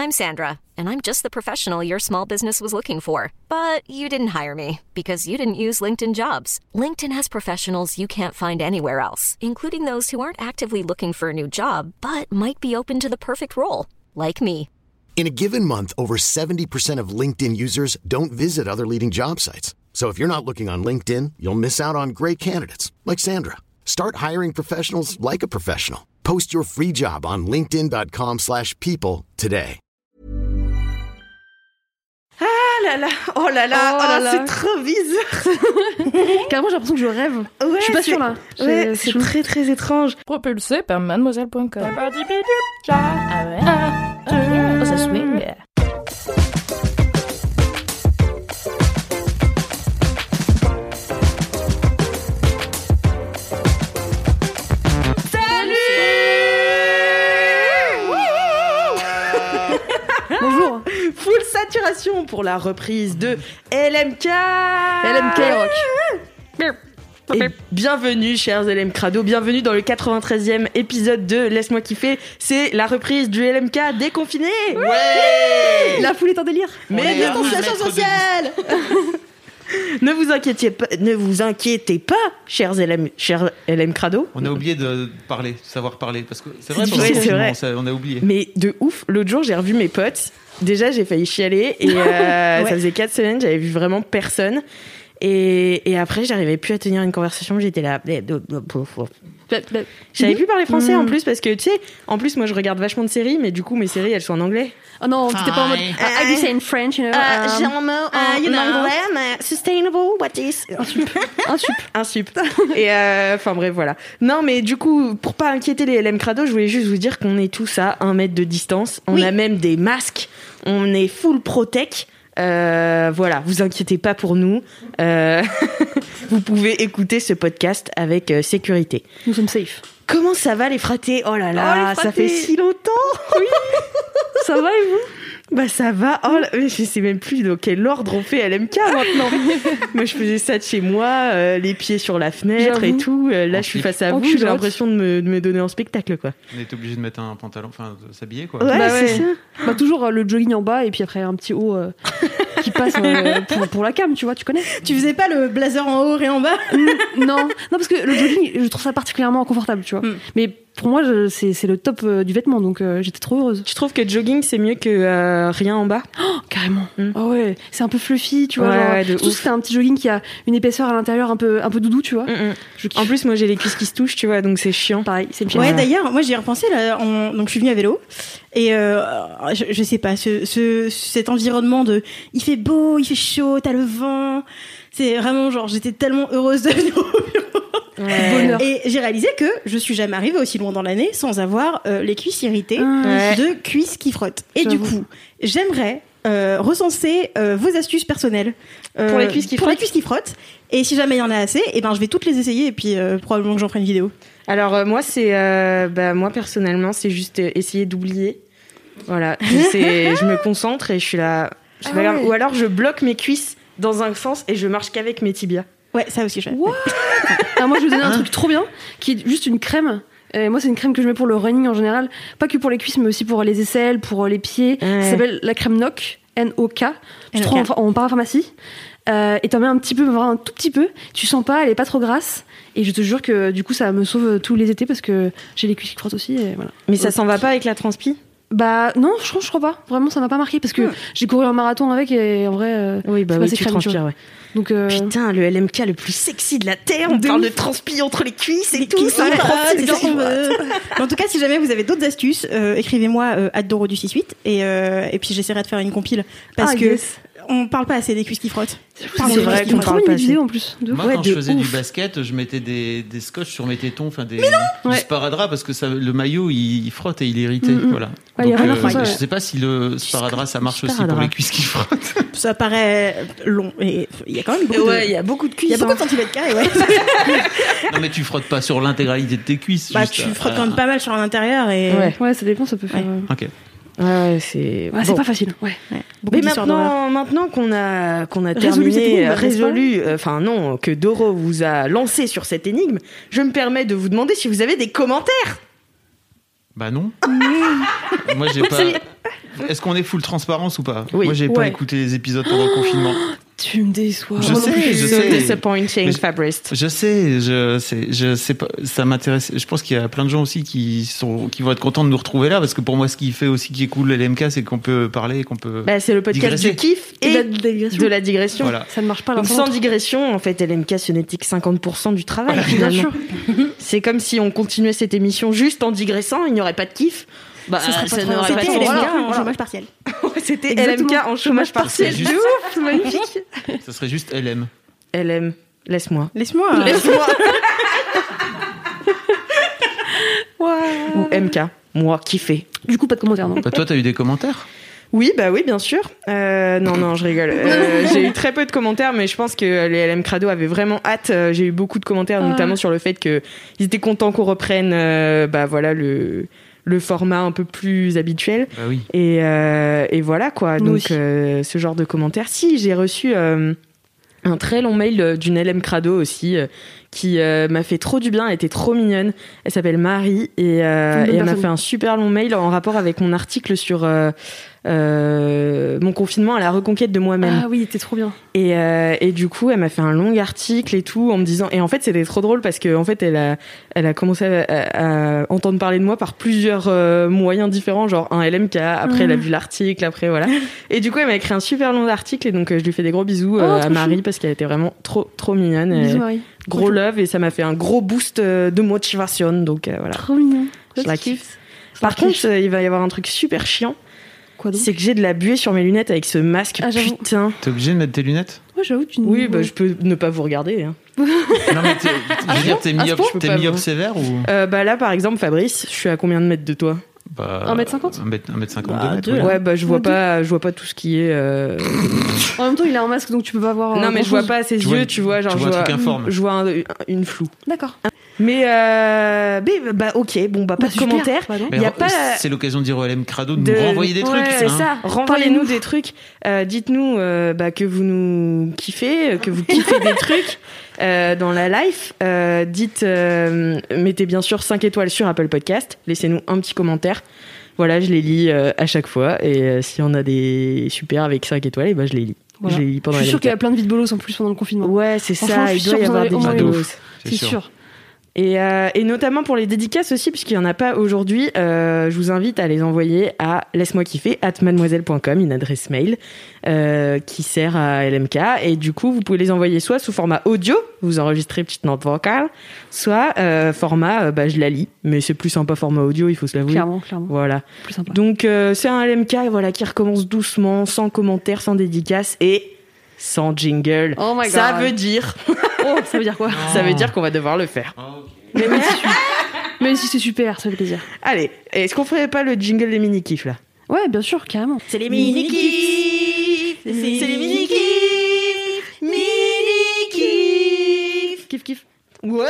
I'm Sandra, and I'm just the professional your small business was looking for. But you didn't hire me because you didn't use LinkedIn Jobs. LinkedIn has professionals you can't find anywhere else, including those who aren't actively looking for a new job, but might be open to the perfect role, like me. In a given month, over 70% of LinkedIn users don't visit other leading job sites. So if you're not looking on LinkedIn, you'll miss out on great candidates like Sandra. Start hiring professionals like a professional. Post your free job on linkedin.com/people today. Ah là là, oh là là, c'est trop bizarre. Carrément, j'ai l'impression que je rêve. Ouais, je suis pas sûre là. C'est très très étrange. Propulsé par mademoiselle.com. Oh, ça swing. Bonjour. Full saturation pour la reprise de LMK. LMK Rock. Et bienvenue, chers LM Crado, bienvenue dans le 93e épisode de Laisse-moi kiffer. C'est la reprise du LMK déconfiné. Ouais. La foule est en délire. Mais distanciation sociale. Ne vous inquiétez pas, chers LM Crado. On a oublié de parler, savoir parler, parce que c'est vrai, c'est vrai. On a oublié. Mais de ouf, l'autre jour j'ai revu mes potes. Déjà j'ai failli chialer et ça faisait 4 semaines, j'avais vu vraiment personne. Et après, j'arrivais plus à tenir une conversation. J'étais là. J'avais plus parler français en plus parce que tu sais, en plus moi je regarde vachement de séries, mais du coup mes séries elles sont en anglais. Oh non, t'étais pas en mode. I do say in French, you know. J'ai un mot en anglais, mais sustainable, what is un sup. Et enfin bref, voilà. Non, mais du coup, pour pas inquiéter les LM Crado, je voulais juste vous dire qu'on est tous à 1 mètre de distance. On a même des masques. On est full protect. Voilà, vous inquiétez pas pour nous. Vous pouvez écouter ce podcast avec sécurité. Nous sommes safe. Comment ça va les fratés ? Oh là là, ça fait si longtemps. Oui. Ça va et vous ? Bah ça va. Oh là, je sais même plus dans quel ordre on fait LMK maintenant. Moi je faisais ça de chez moi, les pieds sur la fenêtre. J'avoue. Et tout. Là je suis face à vous, j'ai l'impression de me donner en spectacle quoi. On est obligé de mettre un pantalon, enfin de s'habiller quoi. Ouais, c'est ça. Bah toujours le jogging en bas et puis après un petit haut qui passe pour la cam, tu vois, tu connais. Tu faisais pas le blazer en haut et en bas ? Non, parce que le jogging, je trouve ça particulièrement confortable, tu vois. Mais pour moi, c'est le top du vêtement, donc j'étais trop heureuse. Tu trouves que jogging c'est mieux que rien en bas ? Oh, carrément. Oh ouais, c'est un peu fluffy, tu vois. Ouais, genre, c'est un petit jogging qui a une épaisseur à l'intérieur un peu doudou, tu vois. En plus, moi j'ai les cuisses qui se touchent, tu vois, donc c'est chiant. Pareil, c'est chiant. Ouais, d'ailleurs, moi j'y ai repensé là. Donc je suis venue à vélo et je sais pas, cet environnement de, il fait beau, il fait chaud, t'as le vent. C'est vraiment genre, j'étais tellement heureuse de venir au bureau. Ouais. Et j'ai réalisé que je suis jamais arrivée aussi loin dans l'année sans avoir les cuisses irritées de cuisses qui frottent. Et du coup, j'aimerais recenser vos astuces personnelles pour les cuisses qui frottent. Et si jamais il y en a assez, et ben je vais toutes les essayer et puis probablement que j'en ferai une vidéo. Alors moi c'est moi personnellement c'est juste essayer d'oublier. Voilà, je me concentre et je suis là. Ou alors je bloque mes cuisses dans un sens et je marche qu'avec mes tibias. Ouais, ça aussi je fais. Alors moi je vais vous donner un truc trop bien qui est juste une crème. Moi c'est une crème que je mets pour le running en général, pas que pour les cuisses mais aussi pour les aisselles, pour les pieds. Ça s'appelle la crème NOK, N-O-K. Tu trouves en parapharmacie. Et t'en mets un petit peu, vraiment un tout petit peu. Tu sens pas, elle est pas trop grasse. Et je te jure que du coup ça me sauve tous les étés parce que j'ai les cuisses qui frottent aussi. Et voilà. Mais ça s'en va pas avec la transpi ? Bah non, je crois pas. Vraiment, ça m'a pas marqué parce que j'ai couru un marathon avec et en vrai, tu transpires, ouais. Donc putain, le LMK le plus sexy de la terre. On parle de transpi entre les cuisses et tout. En tout cas, si jamais vous avez d'autres astuces, écrivez-moi @doro du68 et puis j'essaierai de faire une compile parce que on parle pas assez des cuisses qui frottent. C'est vrai qu'on parle pas assez. En plus. Moi, quand je faisais du basket, je mettais des scotch sur mes tétons, enfin du sparadrap parce que le maillot il frotte et il est irrité. Voilà. Ouais, donc, je sais pas si le sparadrap ça marche aussi pour les cuisses qui frottent. Ça paraît long et il y a quand même il y a beaucoup de cuisses. Il y a beaucoup de centimètres carrés, ouais. Non mais tu frottes pas sur l'intégralité de tes cuisses. Bah tu frottes quand même pas mal sur l'intérieur et. Ouais, ça dépend, ça peut faire. Ok. Ouais, c'est pas facile. Ouais. Mais maintenant qu'on a terminé, résolu, que Doro vous a lancé sur cette énigme, je me permets de vous demander si vous avez des commentaires. Bah non. Moi j'ai pas. Est-ce qu'on est full transparence ou pas? Oui. Moi, j'ai pas écouté les épisodes pendant le confinement. Tu me déçois. Je sais. Disappointing, Fabrice. Je sais pas, ça m'intéresse. Je pense qu'il y a plein de gens aussi qui vont être contents de nous retrouver là, parce que pour moi, ce qui fait aussi qui est cool LMK, c'est qu'on peut parler, qu'on peut. C'est le podcast digresser. du kiff et de la digression. Voilà. Ça ne marche pas. Donc sans digression, en fait, LMK, ce n'était que 50% du travail. Bien sûr. C'est comme si on continuait cette émission juste en digressant, il n'y aurait pas de kiff. C'était n'aurait pas de LMK sens. en chômage partiel. C'était Exactement. LMK en chômage partiel. juste- De ouf, magnifique. Ça serait juste LM. LM, laisse-moi. Laisse-moi. Ou MK, moi, kiffé. Du coup, pas de commentaires, non? Bah, toi, t'as eu des commentaires? Oui, bien sûr. Non, je rigole. J'ai eu très peu de commentaires, mais je pense que les LM Crado avaient vraiment hâte. J'ai eu beaucoup de commentaires, notamment sur le fait qu'ils étaient contents qu'on reprenne le format un peu plus habituel. Bah oui. Et voilà, quoi. Nous Donc, aussi. ce genre de commentaires. Si, j'ai reçu un très long mail d'une LM Crado aussi, qui m'a fait trop du bien. Elle était trop mignonne. Elle s'appelle Marie et elle m'a fait un super long mail en rapport avec mon article sur mon confinement à la reconquête de moi-même. Ah oui, t'es trop bien. Et du coup, elle m'a fait un long article et tout en me disant. Et en fait, c'était trop drôle parce que en fait, elle a commencé à entendre parler de moi par plusieurs moyens différents, genre un LMK. Après, elle a vu l'article. Après, voilà. Et du coup, elle m'a écrit un super long article et donc je lui fais des gros bisous à Marie parce qu'elle était vraiment trop mignonne. Bisous, Marie. Gros love et ça m'a fait un gros boost de motivation. Donc voilà. Trop mignon. Je la kiffe. Par contre, il va y avoir un truc super chiant. Quoi donc? C'est que j'ai de la buée sur mes lunettes avec ce masque. Ah, j'avoue. Putain. T'es obligé de mettre tes lunettes? Ouais, j'avoue, tu Oui, je peux ne pas vous regarder. Hein. Non, mais je veux dire, t'es À ce point, je peux t'es pas myope vous. sévère ou? Là, par exemple, Fabrice, je suis à combien de mètres de toi? 1m50? 1m52. Ouais, je vois pas tout ce qui est. En même temps, il a un masque, donc tu peux pas voir. Non, mais je vois grand-chose. pas ses Tu yeux, vois- tu vois, genre tu vois un truc informe. je vois une floue. D'accord. Mais ok, bon, pas de super. commentaires. Bah non. Il y a pas. C'est l'occasion de dire au LM Crado de nous renvoyer des trucs. C'est hein. ça. Renvoyez-nous des trucs. Dites-nous que vous nous kiffez, que vous kiffez des trucs dans la life. Mettez bien sûr 5 étoiles sur Apple Podcast. Laissez-nous un petit commentaire. Voilà, je les lis à chaque fois. Et s'il y en a des super avec 5 étoiles, je les lis. Voilà. Je les lis pendant Je suis la sûre qu'il y a LMK. plein de vides bolos en plus pendant le confinement. Ouais, c'est Franchement, ça. je Il suis doit y sûre avoir que des vous en avez au moins vidéos. une. C'est sûr. Et notamment pour les dédicaces aussi, puisqu'il n'y en a pas aujourd'hui, je vous invite à les envoyer à laisse-moi kiffer @mademoiselle.com, une adresse mail qui sert à LMK. Et du coup, vous pouvez les envoyer soit sous format audio, vous enregistrez petite note vocale, soit format, je la lis, mais c'est plus sympa format audio, il faut se l'avouer. Clairement. Voilà. Plus sympa. Donc c'est un LMK qui recommence doucement, sans commentaires, sans dédicaces et sans jingle. Oh my God. Ça veut dire, Oh, ça veut dire quoi? ça veut dire qu'on va devoir le faire. Mais si c'est super, ça fait plaisir. Allez, est-ce qu'on ferait pas le jingle des mini-kifs là? Ouais, bien sûr, carrément. C'est les mini-kifs. C'est les mini-kifs. Mini-kifs. Kiff, kiff. Ouais.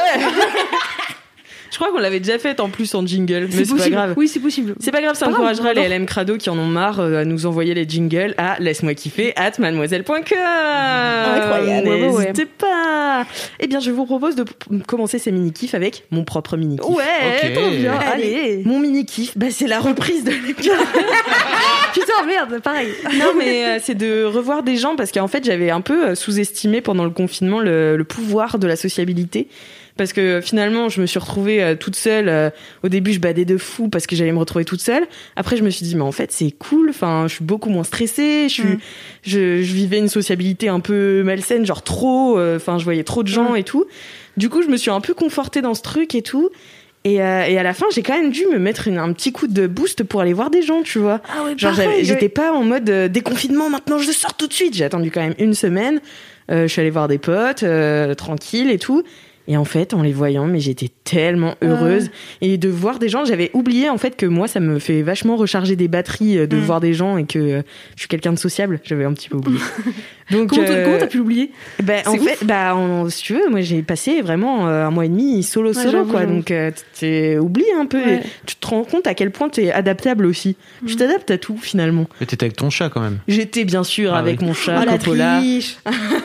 Je crois qu'on l'avait déjà fait en plus en jingle, mais c'est pas possible. grave. Oui, c'est possible. C'est pas grave, ça Pas grave, encouragera les j'adore. LM Crado qui en ont marre à nous envoyer les jingles à laisse-moi kiffer @mademoiselle.com. Incroyable. N'hésitez pas. Eh bien, je vous propose de commencer ces mini-kifs avec mon propre mini-kiff. Ouais, Ok. trop bien. Allez. Allez. Mon mini-kiff, c'est la reprise de LMK. Putain, merde, pareil. Non, mais c'est de revoir des gens parce qu'en fait, j'avais un peu sous-estimé pendant le confinement le pouvoir de la sociabilité. Parce que finalement, je me suis retrouvée toute seule. Au début, je badais de fou parce que j'allais me retrouver toute seule. Après, je me suis dit, mais en fait, c'est cool. Enfin, je suis beaucoup moins stressée. Je vivais une sociabilité un peu malsaine, genre trop. Enfin, je voyais trop de gens et tout. Du coup, je me suis un peu confortée dans ce truc et tout. Et à la fin, j'ai quand même dû me mettre un petit coup de boost pour aller voir des gens, tu vois. Ah ouais, Genre, pareil, j'étais pas en mode déconfinement, maintenant je sors tout de suite. J'ai attendu quand même une semaine. Je suis allée voir des potes, tranquille et tout. Et en fait, en les voyant, mais j'étais tellement heureuse. Et de voir des gens, j'avais oublié en fait que moi, ça me fait vachement recharger des batteries de voir des gens et que je suis quelqu'un de sociable. J'avais un petit peu oublié. Donc, Comment t'as pu l'oublier? en fait, si tu veux, moi j'ai passé vraiment 1 mois et demi solo, j'avoue, quoi. j'avoue. Donc tu oublies un peu. Ouais. Et tu te rends compte à quel point tu es adaptable aussi. Tu t'adaptes à tout finalement. Mais t'étais avec ton chat quand même. J'étais bien sûr Ah avec oui. mon chat, Oh la Coppola. triche.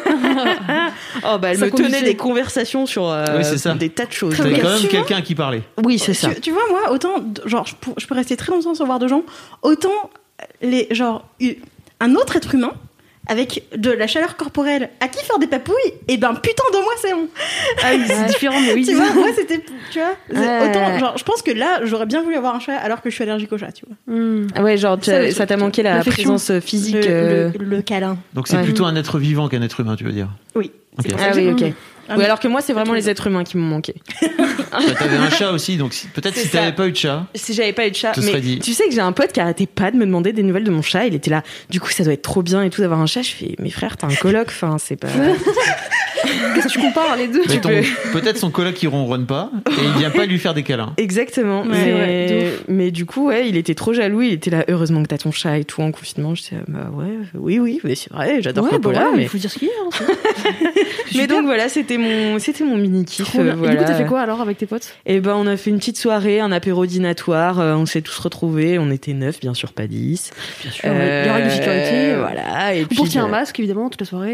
Elle Ça me tenait conduisait. des conversations sur Oui, c'est ça. des tas de choses. T'avais bien. quand même Tu vois quelqu'un à qui parlait. Oui, c'est ça. Tu vois, moi, autant, genre, je peux rester très longtemps sans voir de gens, autant un autre être humain avec de la chaleur corporelle à qui faire des papouilles, et ben putain de moi c'est bon. Ah oui, c'est différent, mais oui. Tu vois, moi c'était, tu vois, autant genre je pense que là j'aurais bien voulu avoir un chat alors que je suis allergique au chat, tu vois. Ah ouais, genre ça t'a manqué la présence physique, le câlin. Donc c'est plutôt un être vivant qu'un être humain, tu veux dire? Oui. Okay. Ah oui, ok. Oui, alors que moi, c'est vraiment les êtres humains qui m'ont manqué. T'avais un chat aussi, donc peut-être si t'avais pas eu de chat. Si j'avais pas eu de chat, mais dit. Tu sais que j'ai un pote qui arrêtait pas de me demander des nouvelles de mon chat. Il était là. Du coup, ça doit être trop bien et tout d'avoir un chat. Je fais, mais frère, t'as un coloc. Enfin, c'est pas. Qu'est-ce que tu compares les deux? Peut-être son coloc il ronronne pas et il vient pas lui faire des câlins. Exactement. Ouais, mais du coup, ouais, il était trop jaloux. Il était là. Heureusement que t'as ton chat et tout en confinement. Je disais, bah ouais, oui, mais c'est vrai. J'adore Popola. Mais il faut dire ce qu'il y a. Mais donc voilà, c'était mon mini kiff. Voilà. Et du coup, t'as fait quoi alors avec tes potes? Et ben, on a fait une petite soirée, un apéro dînatoire. On s'est tous retrouvés. On était 9, bien sûr, pas 10. Bien sûr. Les règles de sécurité. Voilà. Et puis porter un masque, évidemment, toute la soirée.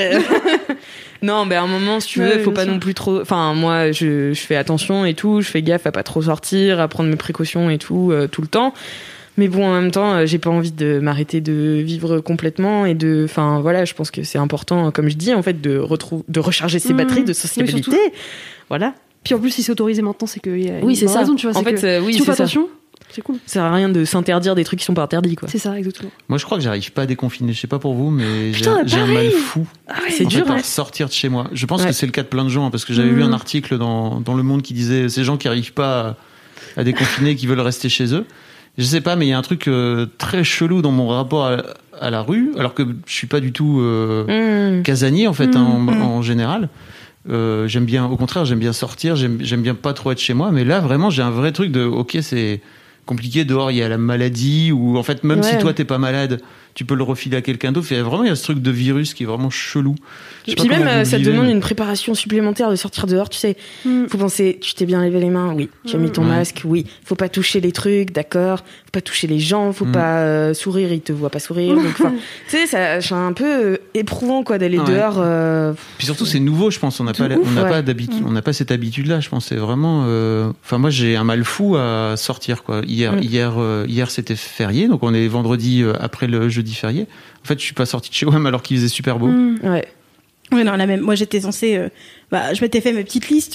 Non, à un moment, si tu veux, faut pas non plus trop. Enfin, moi, je fais attention et tout. Je fais gaffe à pas trop sortir, à prendre mes précautions et tout le temps. Mais bon, en même temps, j'ai pas envie de m'arrêter de vivre complètement et enfin, voilà, je pense que c'est important, comme je dis, en fait, de recharger ses batteries de sociabilité. Voilà. Puis en plus, si c'est autorisé maintenant, c'est que oui, c'est ça. Raison, tu vois. En fait, oui, si tu fais attention. C'est cool. Ça sert à rien de s'interdire des trucs qui sont pas interdits, quoi. C'est ça, exactement. Moi, je crois que j'arrive pas à déconfiner. Je sais pas pour vous, mais j'ai un mal fou. Ah ouais, c'est dur, à sortir de chez moi. Je pense que c'est le cas de plein de gens, parce que j'avais lu un article dans Le Monde qui disait ces gens qui arrivent pas à déconfiner, qui veulent rester chez eux. Je sais pas, mais il y a un truc très chelou dans mon rapport à la rue, alors que je suis pas du tout casanier en fait, en général. J'aime bien, au contraire, j'aime bien sortir, j'aime bien pas trop être chez moi, mais là vraiment j'ai un vrai truc de ok, c'est compliqué, dehors il y a la maladie, ou en fait même si toi t'es pas malade, tu peux le refiler à quelqu'un d'autre. Il y a ce truc de virus qui est vraiment chelou. Et puis même ça te demande une préparation supplémentaire de sortir dehors, tu sais. Faut penser, tu t'es bien lavé les mains, oui. Tu as mis ton masque, oui. Faut pas toucher les trucs, d'accord. Faut pas toucher les gens, faut pas sourire, ils te voient pas sourire. Donc, tu sais, c'est un peu éprouvant quoi d'aller dehors. Puis surtout c'est nouveau, je pense. On n'a pas d'habitude, on n'a pas cette habitude-là. Je pense c'est vraiment. Enfin moi j'ai un mal fou à sortir quoi. Hier c'était férié, donc on est vendredi après le jeudi férié. En fait je suis pas sorti de chez moi alors qu'il faisait super beau. Ouais. Oui, non, la même. Moi, j'étais censée. Je m'étais fait mes petites listes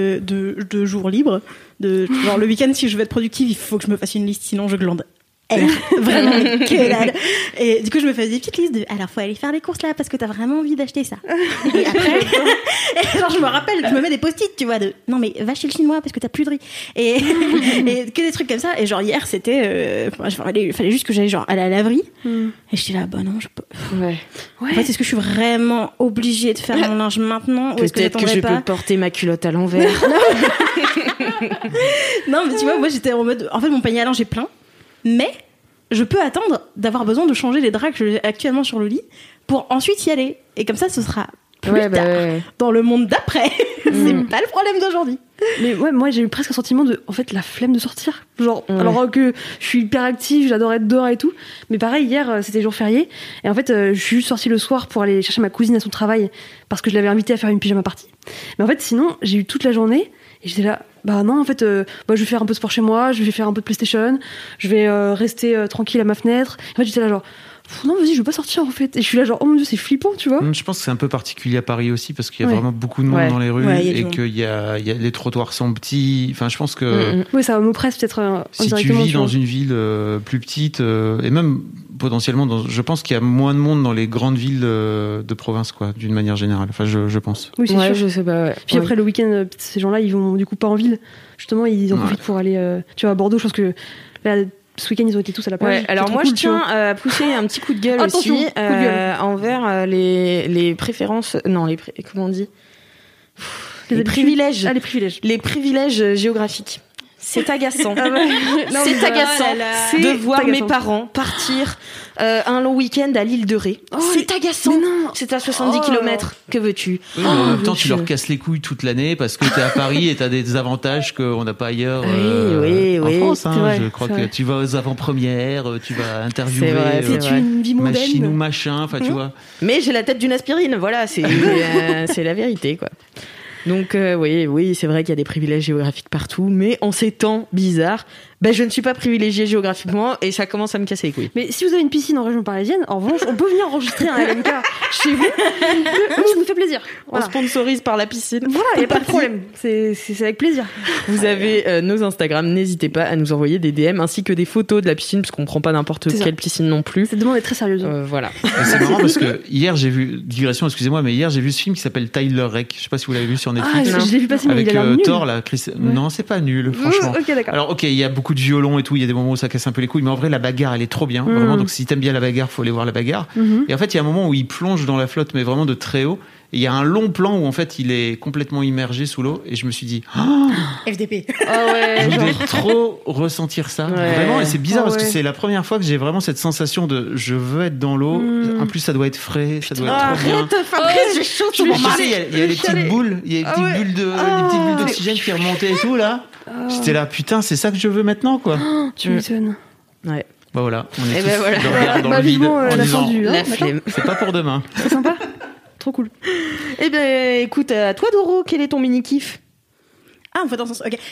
de jours libres. Genre, le week-end, si je veux être productive, il faut que je me fasse une liste, sinon je glande. Vraiment, que dalle. Et du coup, je me faisais des petites listes de. Alors, faut aller faire les courses là, parce que t'as vraiment envie d'acheter ça. Et après. Genre, je me rappelle, je me mets des post-it, tu vois, de. Non, mais va chez le chinois, parce que t'as plus de riz. Et que des trucs comme ça. Et genre, hier, c'était. Il fallait juste que j'aille, genre, aller à la laverie. Et j'étais là, bah non, je peux. Ouais. En fait, est-ce que je suis vraiment obligée de faire mon linge maintenant, ou est-ce peut-être que je peux porter ma culotte à l'envers. Non, mais tu vois, moi, j'étais en mode. En fait, mon panier à linge est plein. Mais je peux attendre d'avoir besoin de changer les draps que j'ai actuellement sur le lit pour ensuite y aller. Et comme ça, ce sera plus tard. Dans le monde d'après. C'est pas le problème d'aujourd'hui. Mais ouais, moi, j'ai eu presque un sentiment de, en fait, la flemme de sortir. Genre, alors que je suis hyper active, j'adore être dehors et tout. Mais pareil, hier, c'était jour férié. Et en fait, je suis juste sortie le soir pour aller chercher ma cousine à son travail parce que je l'avais invitée à faire une pyjama party. Mais en fait, sinon, j'ai eu toute la journée et j'étais là, bah non, en fait, je vais faire un peu de sport chez moi, je vais faire un peu de PlayStation, je vais rester tranquille à ma fenêtre. En fait, j'étais là genre, non, vas-y, je veux pas sortir en fait. Et je suis là genre, oh mon Dieu, c'est flippant, tu vois. Je pense que c'est un peu particulier à Paris aussi parce qu'il y a vraiment beaucoup de monde dans les rues et que les trottoirs sont petits. Enfin, je pense que. Oui, ça m'oppresse peut-être. Si tu vis dans une ville plus petite et même potentiellement, je pense qu'il y a moins de monde dans les grandes villes de province, quoi, d'une manière générale. Enfin, je pense. Oui, c'est sûr. Je sais pas. Puis après le week-end, ces gens-là, ils vont du coup pas en ville. Justement, ils en profitent pour aller, tu vois, à Bordeaux. Je pense que là, ce week-end, ils ont été tous à la plage. Ouais, alors moi, je tiens à pousser un petit coup de gueule aussi envers les préférences. Non, comment on dit, les privilèges. Ah, les privilèges. Les privilèges géographiques. C'est agaçant. C'est agaçant de voir mes parents partir un long week-end à l'île de Ré. C'est agaçant. C'est à 70 km. Que veux-tu? Oui, mais en même temps, tu leur casses les couilles toute l'année parce que t'es à Paris et t'as des avantages qu'on n'a pas ailleurs en France. Hein. Je crois que tu vas aux avant-premières, tu vas interviewer une vie mondaine. Machine ou machin, enfin tu vois. Mais j'ai la tête d'une aspirine, voilà, c'est la vérité, quoi. Donc oui, c'est vrai qu'il y a des privilèges géographiques partout, mais en ces temps bizarres, Ben, je ne suis pas privilégiée géographiquement et ça commence à me casser les couilles. Mais si vous avez une piscine en région parisienne, en revanche, on peut venir enregistrer un LMK chez vous. Ça nous fait plaisir. Voilà. On sponsorise par la piscine. Voilà, il n'y a pas de problème. C'est avec plaisir. Vous avez nos Instagram, n'hésitez pas à nous envoyer des DM ainsi que des photos de la piscine, parce qu'on prend pas n'importe quelle piscine non plus. Cette demande est très sérieuse. Voilà. C'est marrant parce que hier j'ai vu, digression, excusez-moi, mais hier j'ai vu ce film qui s'appelle Tyler Rake. Je sais pas si vous l'avez vu sur Netflix. Ah, je l'ai vu passer, mais avec il a l'air nul. Thor, là. Non, c'est pas nul, franchement. Ok, d'accord. Alors, ok, il y a beaucoup de violons et tout, il y a des moments où ça casse un peu les couilles, mais en vrai, la bagarre, elle est trop bien. Vraiment, donc si t'aimes bien la bagarre, faut aller voir la bagarre. Et en fait, il y a un moment où il plonge dans la flotte, mais vraiment de très haut. Et il y a un long plan où en fait il est complètement immergé sous l'eau et je me suis dit FDP. Ah ouais, je voudrais trop ressentir ça vraiment, et c'est bizarre parce que c'est la première fois que j'ai vraiment cette sensation de je veux être dans l'eau. En plus ça doit être frais, ça doit être trop bien. J'ai chaud Tu sais, il y a des petites boules, il y a des petites bulles d'oxygène qui remontaient et tout là. J'étais là, putain, c'est ça que je veux maintenant quoi. Tu m'étonnes. Ouais. Bah voilà, on est Et tous voilà. dans le vide en disant la flemme. c'est pas pour demain. C'est sympa. Trop cool. Eh ben, écoute, à toi, Doro, quel est ton mini-kiff? Ah, on fait dans ce sens. Ok.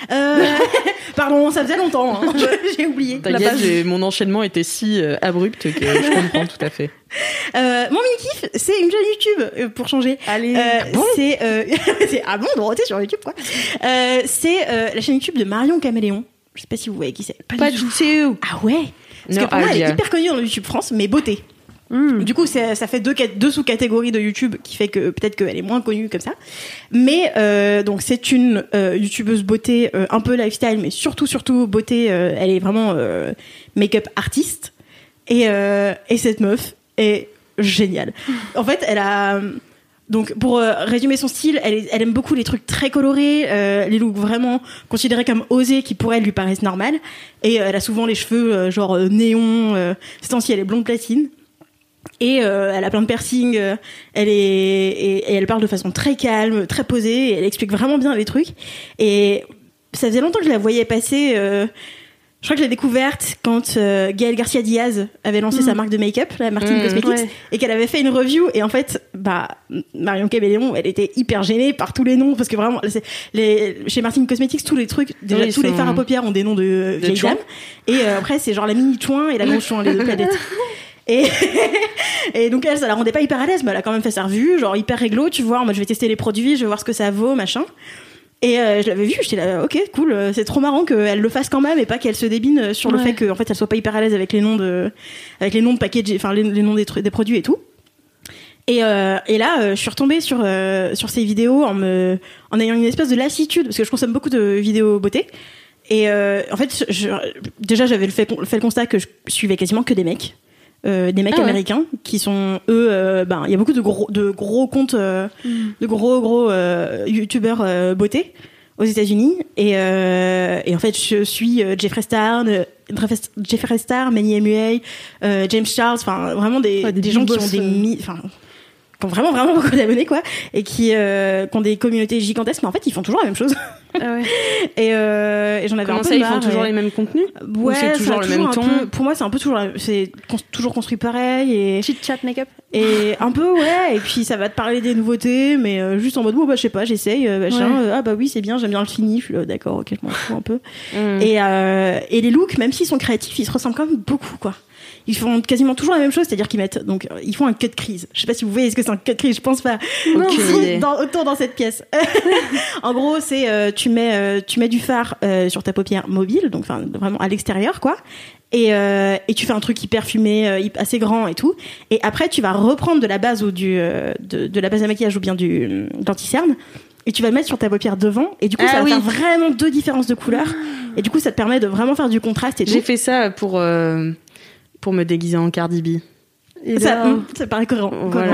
Pardon, ça faisait longtemps. Hein. J'ai oublié. T'inquiète, mon enchaînement était si abrupt que je comprends tout à fait. Mon mini-kiff, c'est une chaîne YouTube, pour changer. Allez. Bon c'est Dorothée sur YouTube, quoi. C'est la chaîne YouTube de Marion Caméléon. Je sais pas si vous voyez qui c'est. Pas du tout. Ah ouais? Parce que pour moi, elle est hyper connue dans le YouTube France, mais beauté. Du coup, ça fait deux sous-catégories de YouTube qui fait que peut-être qu'elle est moins connue comme ça. Mais donc c'est une youtubeuse beauté, un peu lifestyle, mais surtout beauté. Elle est vraiment make-up artiste. Et cette meuf est géniale. En fait, elle a... Donc, pour résumer son style, elle aime beaucoup les trucs très colorés, les looks vraiment considérés comme osés qui pour elle lui paraissent normales. Et elle a souvent les cheveux genre néon. Ces temps-ci, elle est blonde platine. Et elle a plein de piercings, et elle parle de façon très calme, très posée, et elle explique vraiment bien les trucs. Et ça faisait longtemps que je la voyais passer. Je crois que je l'ai découverte quand Gaëlle Garcia Diaz avait lancé sa marque de make-up, la Martine Cosmetics, et qu'elle avait fait une review. Et en fait, Marion Caméléon, elle était hyper gênée par tous les noms, parce que vraiment, chez Martine Cosmetics, tous les trucs, déjà tous les fards à paupières ont des noms de vieilles dames. Et après, c'est genre la mini chouin et la grosse chouin, les deux planètes. Et donc elle, ça la rendait pas hyper à l'aise, mais elle a quand même fait sa revue, genre hyper réglo, tu vois, en mode je vais tester les produits, je vais voir ce que ça vaut, machin. Et je l'avais vue, j'étais là, ok, cool, c'est trop marrant qu'elle le fasse quand même et pas qu'elle se débine sur le fait qu'en fait elle soit pas hyper à l'aise avec les noms de package, enfin les noms des produits et tout. Et là, je suis retombée sur ces vidéos en ayant une espèce de lassitude, parce que je consomme beaucoup de vidéos beauté. Et en fait, déjà j'avais fait le constat que je suivais quasiment que des mecs. Américains qui sont eux, il y a beaucoup de gros comptes, de gros youtubeurs beauté aux États-Unis, et en fait je suis Jeffree Star, Manny MUA, James Charles, enfin vraiment des gens qui ont vraiment beaucoup d'abonnés, quoi, et qui ont des communautés gigantesques, mais en fait ils font toujours la même chose. Ah ouais. et j'en avais un peu marre. Ils font toujours les mêmes contenus? Ouais, c'est toujours le même ton. Pour moi, c'est un peu toujours construit pareil, et chit chat make-up. Et un peu, ouais. Et puis ça va te parler des nouveautés, mais juste en mode je sais pas, j'essaye, machin. Ah bah oui, c'est bien, j'aime bien le fini. Je suis là, d'accord, ok, je m'en fous un peu. Et les looks, même s'ils sont créatifs, ils se ressemblent quand même beaucoup, quoi. Ils font quasiment toujours la même chose, c'est-à-dire qu'ils mettent, donc ils font un cut crise. Je sais pas si vous voyez ce que c'est un cut crise, je pense pas. Autour dans cette pièce. En gros, c'est tu mets du fard sur ta paupière mobile, donc enfin vraiment à l'extérieur, quoi. Et tu fais un truc hyper fumé, assez grand et tout. Et après, tu vas reprendre de la base ou de la base à maquillage ou bien de l'anti-cerne. Et tu vas le mettre sur ta paupière devant, et du coup ça va faire vraiment deux différences de couleurs. Et du coup ça te permet de vraiment faire du contraste et tout. J'ai fait ça pour me déguiser en Cardi B. Et ça paraît cohérent. Voilà.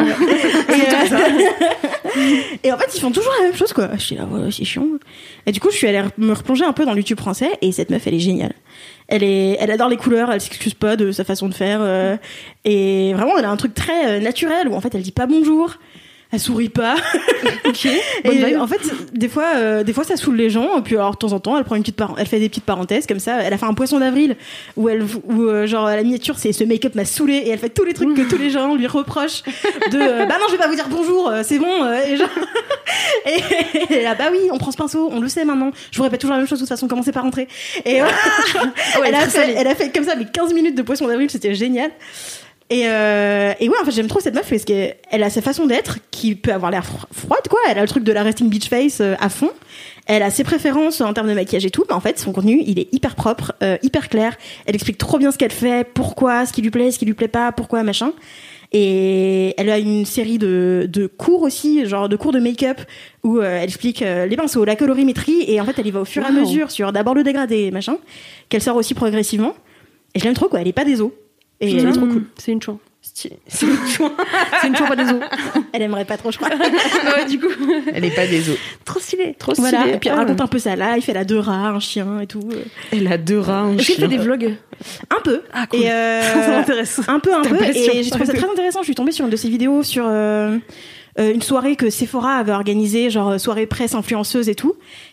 Et en fait, ils font toujours la même chose, quoi. Je suis là, ouais, c'est chiant. Et du coup, je suis allée me replonger un peu dans le YouTube français, et cette meuf, elle est géniale. Elle adore les couleurs, elle s'excuse pas de sa façon de faire. Et vraiment, elle a un truc très naturel, où en fait, elle dit pas bonjour. Elle sourit pas. Ok. Et en fait, des fois, ça saoule les gens. Et puis, alors, de temps en temps, elle fait des petites parenthèses comme ça. Elle a fait un poisson d'avril où genre, la miniature, c'est ce make-up m'a saoulée, et elle fait tous les trucs que tous les gens lui reprochent non, je vais pas vous dire bonjour, c'est bon. Et genre, Et là, bah oui, on prend ce pinceau, on le sait maintenant. Je vous répète toujours la même chose, de toute façon, commencez par rentrer. Et elle a fait comme ça, mais 15 minutes de poisson d'avril, c'était génial. Et ouais, en fait, j'aime trop cette meuf parce qu'elle a sa façon d'être qui peut avoir l'air froide, quoi. Elle a le truc de la resting bitch face à fond. Elle a ses préférences en termes de maquillage et tout, mais en fait, son contenu, il est hyper propre, hyper clair. Elle explique trop bien ce qu'elle fait, pourquoi, ce qui lui plaît pas, pourquoi, machin. Et elle a une série de cours aussi, genre de cours de make-up, où elle explique les pinceaux, la colorimétrie, et en fait, elle y va au fur et à mesure sur d'abord le dégradé, machin, qu'elle sort aussi progressivement. Et je l'aime trop, quoi. Elle est pas des os. Et elle est trop cool. C'est une chouin. C'est une chouin. C'est une chouin, pas des os. Elle aimerait pas trop, je crois. Ouais, du coup. Elle est pas des os. Trop stylé. Trop stylé. Voilà. Et puis elle raconte un peu sa life. Elle a 2 rats, un chien et tout. Elle a 2 rats, un chien. chien. Elle fait des vlogs. Un peu. Ah, cool. Et ça m'intéresse. Un peu. Et j'ai trouvé ça très intéressant. Je suis tombée sur une de ses vidéos sur une soirée que Sephora avait organisée, genre soirée presse influenceuse et tout.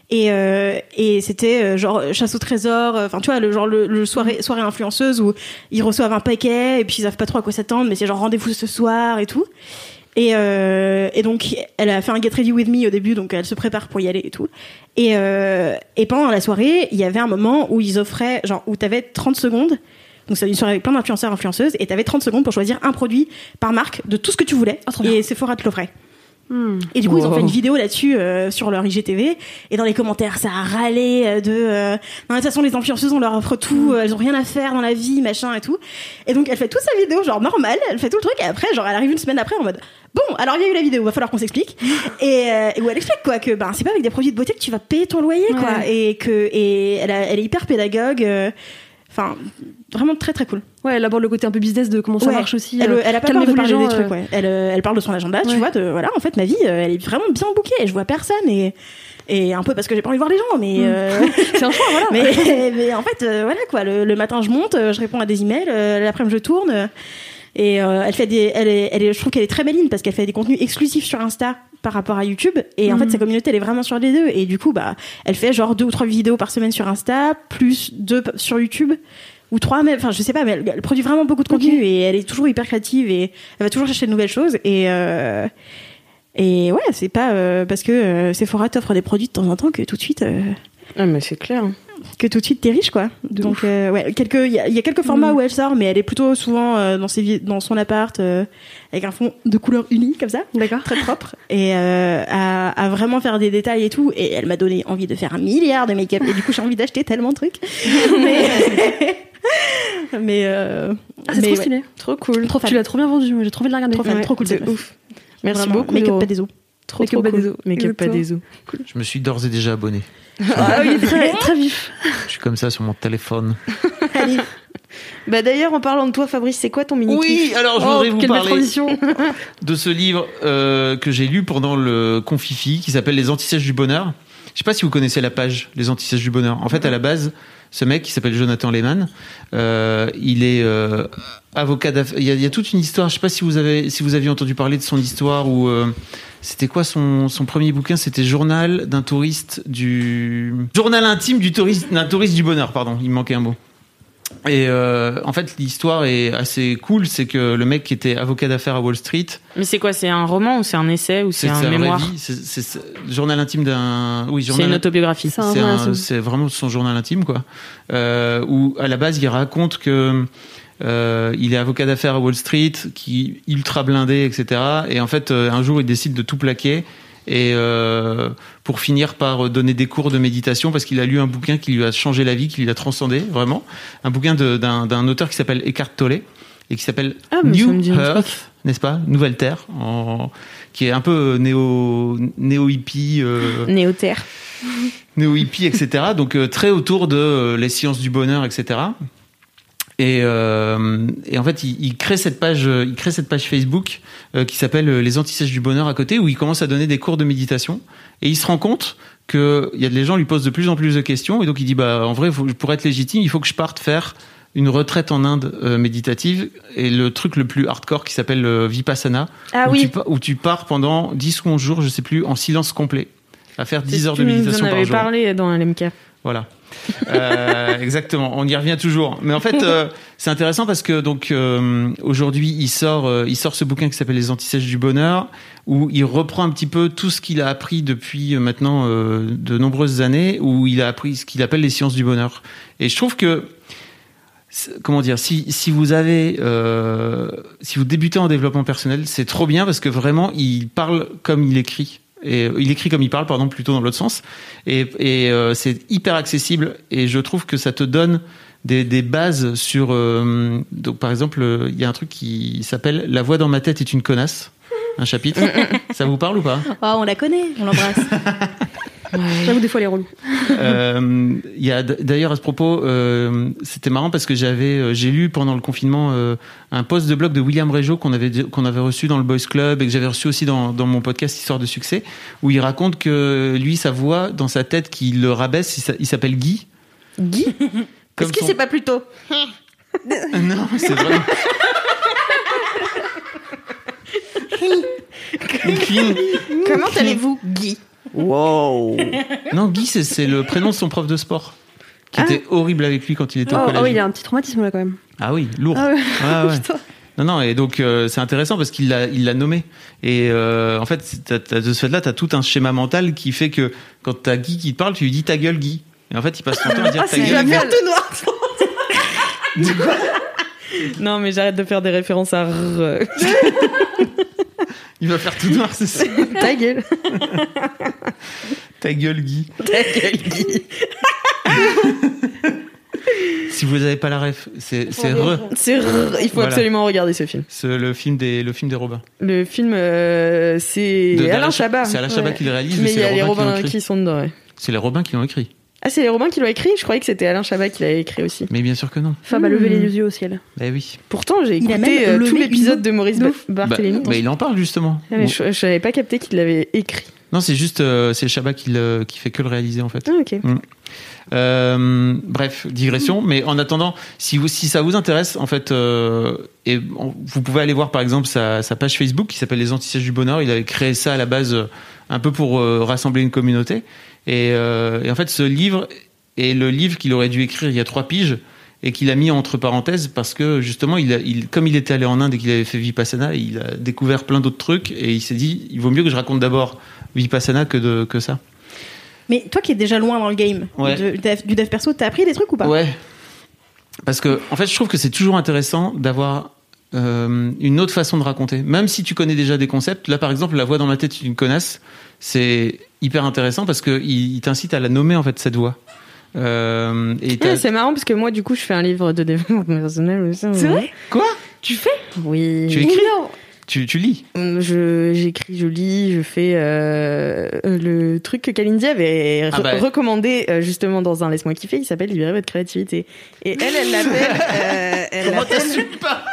Et c'était genre chasse au trésor, enfin tu vois le soirée influenceuse où ils reçoivent un paquet et puis ils savent pas trop à quoi s'attendre, mais c'est genre rendez-vous ce soir et tout. Et donc elle a fait un get ready with me au début, donc elle se prépare pour y aller et tout. Et pendant la soirée, il y avait un moment où ils offraient genre où t'avais 30 secondes. Donc c'est une soirée avec plein d'influenceurs, influenceuses, et t'avais 30 secondes pour choisir un produit par marque de tout ce que tu voulais. Et Sephora te l'offrait. Et du coup, ils ont fait une vidéo là-dessus sur leur IGTV. Et dans les commentaires, ça a râlé de de toute façon, les influenceuses, on leur offre tout, elles ont rien à faire dans la vie, machin et tout. Et donc, elle fait toute sa vidéo, genre normale, elle fait tout le truc. Et après, genre, elle arrive une semaine après en mode bon, alors il y a eu la vidéo, va falloir qu'on s'explique. Et où elle explique quoi, que c'est pas avec des produits de beauté que tu vas payer ton loyer, quoi. Et elle est hyper pédagogue. Enfin, vraiment très très cool. Ouais, elle aborde le côté un peu business de comment ça marche aussi. Elle a pas peur de parler des trucs, ouais. Elle parle de son agenda, tu vois, voilà, en fait, ma vie, elle est vraiment bien bookée et je vois personne et un peu parce que j'ai pas envie de voir les gens, mais c'est un choix, voilà. mais en fait, voilà quoi, le matin je monte, je réponds à des emails, l'après-midi je tourne. Et elle fait je trouve qu'elle est très maline parce qu'elle fait des contenus exclusifs sur Insta par rapport à YouTube, et en fait sa communauté elle est vraiment sur les deux, et du coup elle fait genre 2 ou 3 vidéos par semaine sur Insta plus 2 sur YouTube ou 3 même, enfin je sais pas, mais elle produit vraiment beaucoup de contenu et elle est toujours hyper créative et elle va toujours chercher de nouvelles choses, et ouais, c'est pas parce que Sephora t'offre des produits de temps en temps que tout de suite ah mais c'est clair que tout de suite t'es riche, quoi. Donc ouais, il y a quelques formats où elle sort, mais elle est plutôt souvent dans son appart avec un fond de couleur unie comme ça, d'accord, très propre, et à vraiment faire des détails et tout. Et elle m'a donné envie de faire 1 milliard de make-up, et du coup j'ai envie d'acheter tellement de trucs. mais c'est trop stylé, trop cool, trop fan. Tu l'as trop bien vendu, j'ai trop envie de la regarder. Trop fan, trop cool, c'est ouf. Merci vraiment beaucoup. Make-up pas des os. Trop cool. Make-up pas des os. Je me suis d'ores et déjà abonné. Ah oui, très vif. Je suis comme ça sur mon téléphone. Allez. Bah d'ailleurs, en parlant de toi, Fabrice, c'est quoi ton mini-kiff ? Oui, alors je voudrais vous quelle parler belle transition. de ce livre que j'ai lu pendant le Confifi, qui s'appelle Les Antisèches du Bonheur. Je sais pas si vous connaissez la page Les Antisèches du Bonheur. En fait, à la base, ce mec qui s'appelle Jonathan Lehman, il est avocat d'affaires. Il y a toute une histoire. Je sais pas si vous aviez entendu parler de son histoire, ou c'était quoi son premier bouquin ? C'était Journal intime d'un touriste du bonheur. Pardon, il me manquait un mot. Et en fait, l'histoire est assez cool. C'est que le mec qui était avocat d'affaires à Wall Street. Mais c'est quoi ? C'est un roman ou c'est un essai ou c'est un mémoire ? C'est Journal intime d'un. Oui, c'est une autobiographie. C'est vraiment son journal intime, quoi. Où à la base, il raconte que il est avocat d'affaires à Wall Street, qui ultra blindé, etc. Et en fait, un jour, il décide de tout plaquer. Et pour finir par donner des cours de méditation, parce qu'il a lu un bouquin qui lui a changé la vie, qui lui a transcendé vraiment, un bouquin d'un auteur qui s'appelle Eckhart Tolle et qui s'appelle New Earth, n'est-ce pas, Nouvelle Terre, qui est un peu néo-hippie, néo-terre, néo-hippie, etc. Donc très autour de les sciences du bonheur, etc. Et en fait, il crée cette page Facebook qui s'appelle Les Antisèches du Bonheur à côté, où il commence à donner des cours de méditation. Et il se rend compte que les gens lui posent de plus en plus de questions. Et donc il dit, en vrai, pour être légitime, il faut que je parte faire une retraite en Inde méditative, et le truc le plus hardcore qui s'appelle Vipassana, où tu pars pendant 10 ou 11 jours, je sais plus, en silence complet, à faire 10 heures de méditation par jour. Tu nous en avais parlé dans LMK. Voilà. Exactement, on y revient toujours. Mais en fait, c'est intéressant parce que donc aujourd'hui, il sort ce bouquin qui s'appelle Les Antisèches du bonheur, où il reprend un petit peu tout ce qu'il a appris depuis maintenant de nombreuses années, où il a appris ce qu'il appelle les sciences du bonheur. Et je trouve que comment dire, si vous débutez en développement personnel, c'est trop bien parce que vraiment, il parle comme il écrit. Et il écrit comme il parle, pardon, plutôt dans l'autre sens. Et c'est hyper accessible. Et je trouve que ça te donne des bases sur. Donc, par exemple, il y a un truc qui s'appelle La voix dans ma tête est une connasse. Un chapitre. Ça vous parle ou pas? Oh, on la connaît, on l'embrasse. J'avoue, des fois, les relous. Il y a d'ailleurs à ce propos, c'était marrant parce que j'ai lu pendant le confinement un post de blog de William Régeau qu'on avait reçu dans le Boys Club et que j'avais reçu aussi dans mon podcast Histoire de succès, où il raconte que lui, sa voix dans sa tête qui le rabaisse, il s'appelle Guy. Guy. Est-ce que c'est pas plutôt Non, c'est vrai. Comment allez-vous, Guy? Wow. Non, Guy, c'est le prénom de son prof de sport qui était horrible avec lui quand il était au collège. Ah oui, il a un petit traumatisme là quand même. Ah oui, lourd. Ah ouais. Ah ouais. Non, et donc c'est intéressant parce qu'il l'a nommé. Et en fait, de ce fait-là, t'as tout un schéma mental qui fait que quand t'as Guy qui te parle, tu lui dis ta gueule, Guy. Et en fait, il passe son temps à dire ta gueule. Faire tout noir. Non, mais j'arrête de faire des références à Il va faire tout noir, c'est ça. Ta gueule. Ta gueule, Guy. Ta gueule, Guy. Si vous n'avez pas la ref, c'est il faut absolument regarder ce film. Le film des Robins. Le film, c'est Alain Chabat. C'est Alain Chabat qui le réalise. Mais il y a les Robins qui sont dedans, ouais. C'est les Robins qui l'ont écrit. Ah, c'est les Robins qui l'ont écrit? Je croyais que c'était Alain Chabat qui l'avait écrit aussi. Mais bien sûr que non. Fab a levé les yeux au ciel. Bah oui. Pourtant, j'ai écouté tout l'épisode de Maurice Barthélémy. Bah, il en parle justement. Ah, mais je n'avais pas capté qu'il l'avait écrit. Non, c'est juste c'est Chabat qui fait que le réaliser en fait. Ah, ok. Bref, digression. Mais en attendant, si ça vous intéresse, en fait, vous pouvez aller voir par exemple sa page Facebook qui s'appelle Les Antisèches du bonheur. Il avait créé ça à la base un peu pour rassembler une communauté. Et en fait, ce livre est le livre qu'il aurait dû écrire il y a 3 piges et qu'il a mis entre parenthèses parce que justement, comme il était allé en Inde et qu'il avait fait Vipassana, il a découvert plein d'autres trucs et il s'est dit, il vaut mieux que je raconte d'abord Vipassana que ça. Mais toi qui es déjà loin dans le game du dev perso, t'as appris des trucs ou pas? Ouais. Parce que, en fait, je trouve que c'est toujours intéressant d'avoir une autre façon de raconter. Même si tu connais déjà des concepts. Là, par exemple, La voix dans ma tête est une connasse. C'est hyper intéressant parce qu'il t'incite à la nommer, en fait, cette voix. C'est marrant parce que moi, du coup, je fais un livre de développement personnel aussi. C'est vrai? Quoi? Tu fais? Oui. Tu écris? Tu lis? J'écris, je lis, je fais le truc que Kalindi avait recommandé justement dans un Laisse-moi kiffer, il s'appelle Libérer votre créativité. Et elle l'appelle... Comment t'assumes pas?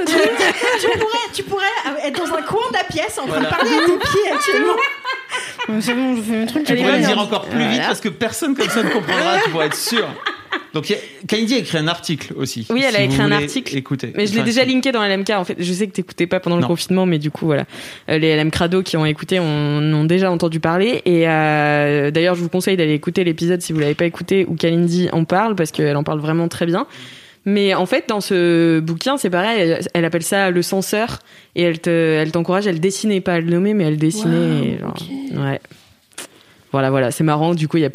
tu pourrais être dans un coin de la pièce en train de parler à tes pieds actuellement. C'est bon, je fais un truc. Tu pourrais le dire encore plus vite parce que personne comme ça ne comprendra, tu pourrais être sûr. Donc, Kalindi a écrit un article aussi. Oui, elle a écrit un article. Écoutez. Mais je l'ai déjà linké dans LMK. En fait, je sais que t'écoutais pas pendant le confinement, mais du coup, voilà. Les LM Crado qui ont écouté ont déjà entendu parler. Et d'ailleurs, je vous conseille d'aller écouter l'épisode si vous l'avez pas écouté où Kalindi en parle parce qu'elle en parle vraiment très bien. Mais en fait, dans ce bouquin, c'est pareil. Elle appelle ça le censeur et elle t'encourage. Elle dessinait pas à le nommer, mais elle dessinait. Wow, okay. Ouais. Voilà. C'est marrant. Du coup, il y a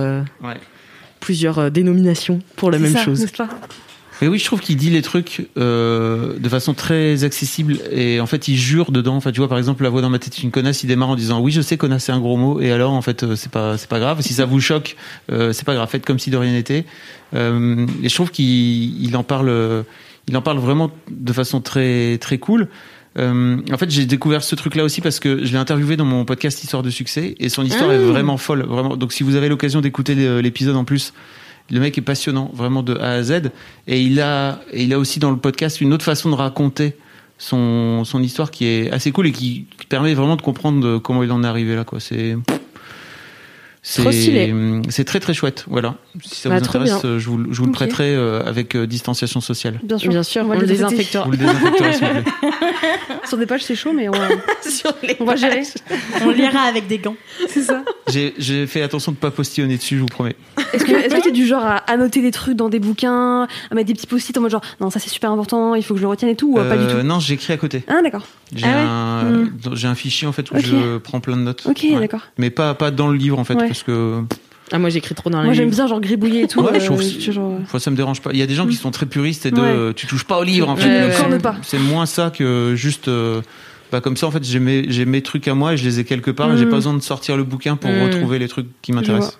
plusieurs dénominations pour la même chose. N'est-ce pas? Mais oui, je trouve qu'il dit les trucs de façon très accessible et en fait il jure dedans. Enfin, tu vois, par exemple, La voix dans ma tête est une connasse, il démarre en disant oui, je sais, connasse c'est un gros mot et alors en fait c'est pas grave. Si ça vous choque, c'est pas grave. Faites comme si de rien n'était. Et je trouve qu'il en parle vraiment de façon très très cool. En fait, j'ai découvert ce truc-là aussi parce que je l'ai interviewé dans mon podcast Histoire de succès et son histoire est vraiment folle, vraiment. Donc, si vous avez l'occasion d'écouter l'épisode en plus, le mec est passionnant, vraiment de A à Z. Et il a aussi dans le podcast une autre façon de raconter son histoire qui est assez cool et qui permet vraiment de comprendre comment il en est arrivé là, quoi. Trop stylé. C'est très très chouette, voilà. Si ça vous intéresse, je vous le prêterai avec distanciation sociale. Bien sûr, on le désinfectera. Vous le désinfecterez, s'il vous plaît. Sur des pages, c'est chaud, mais on va gérer. On lira avec des gants. C'est ça. J'ai fait attention de pas postillonner dessus, je vous promets. Est-ce que t'es du genre à annoter des trucs dans des bouquins, à mettre des petits post-it en mode genre non, ça c'est super important, il faut que je le retienne et tout, ou pas du tout? Non, j'écris à côté. Ah, d'accord. J'ai un fichier en fait où je prends plein de notes. Ok, d'accord. Mais pas dans le livre en fait, parce que. Ah, moi j'écris trop dans les livres. Moi j'aime bien genre gribouiller et tout. Ouais, ça me dérange pas. Il y a des gens qui sont très puristes et tu touches pas au livre en fait. C'est moins ça que juste. Comme ça en fait j'ai mes trucs à moi et je les ai quelque part et j'ai pas besoin de sortir le bouquin pour retrouver les trucs qui m'intéressent.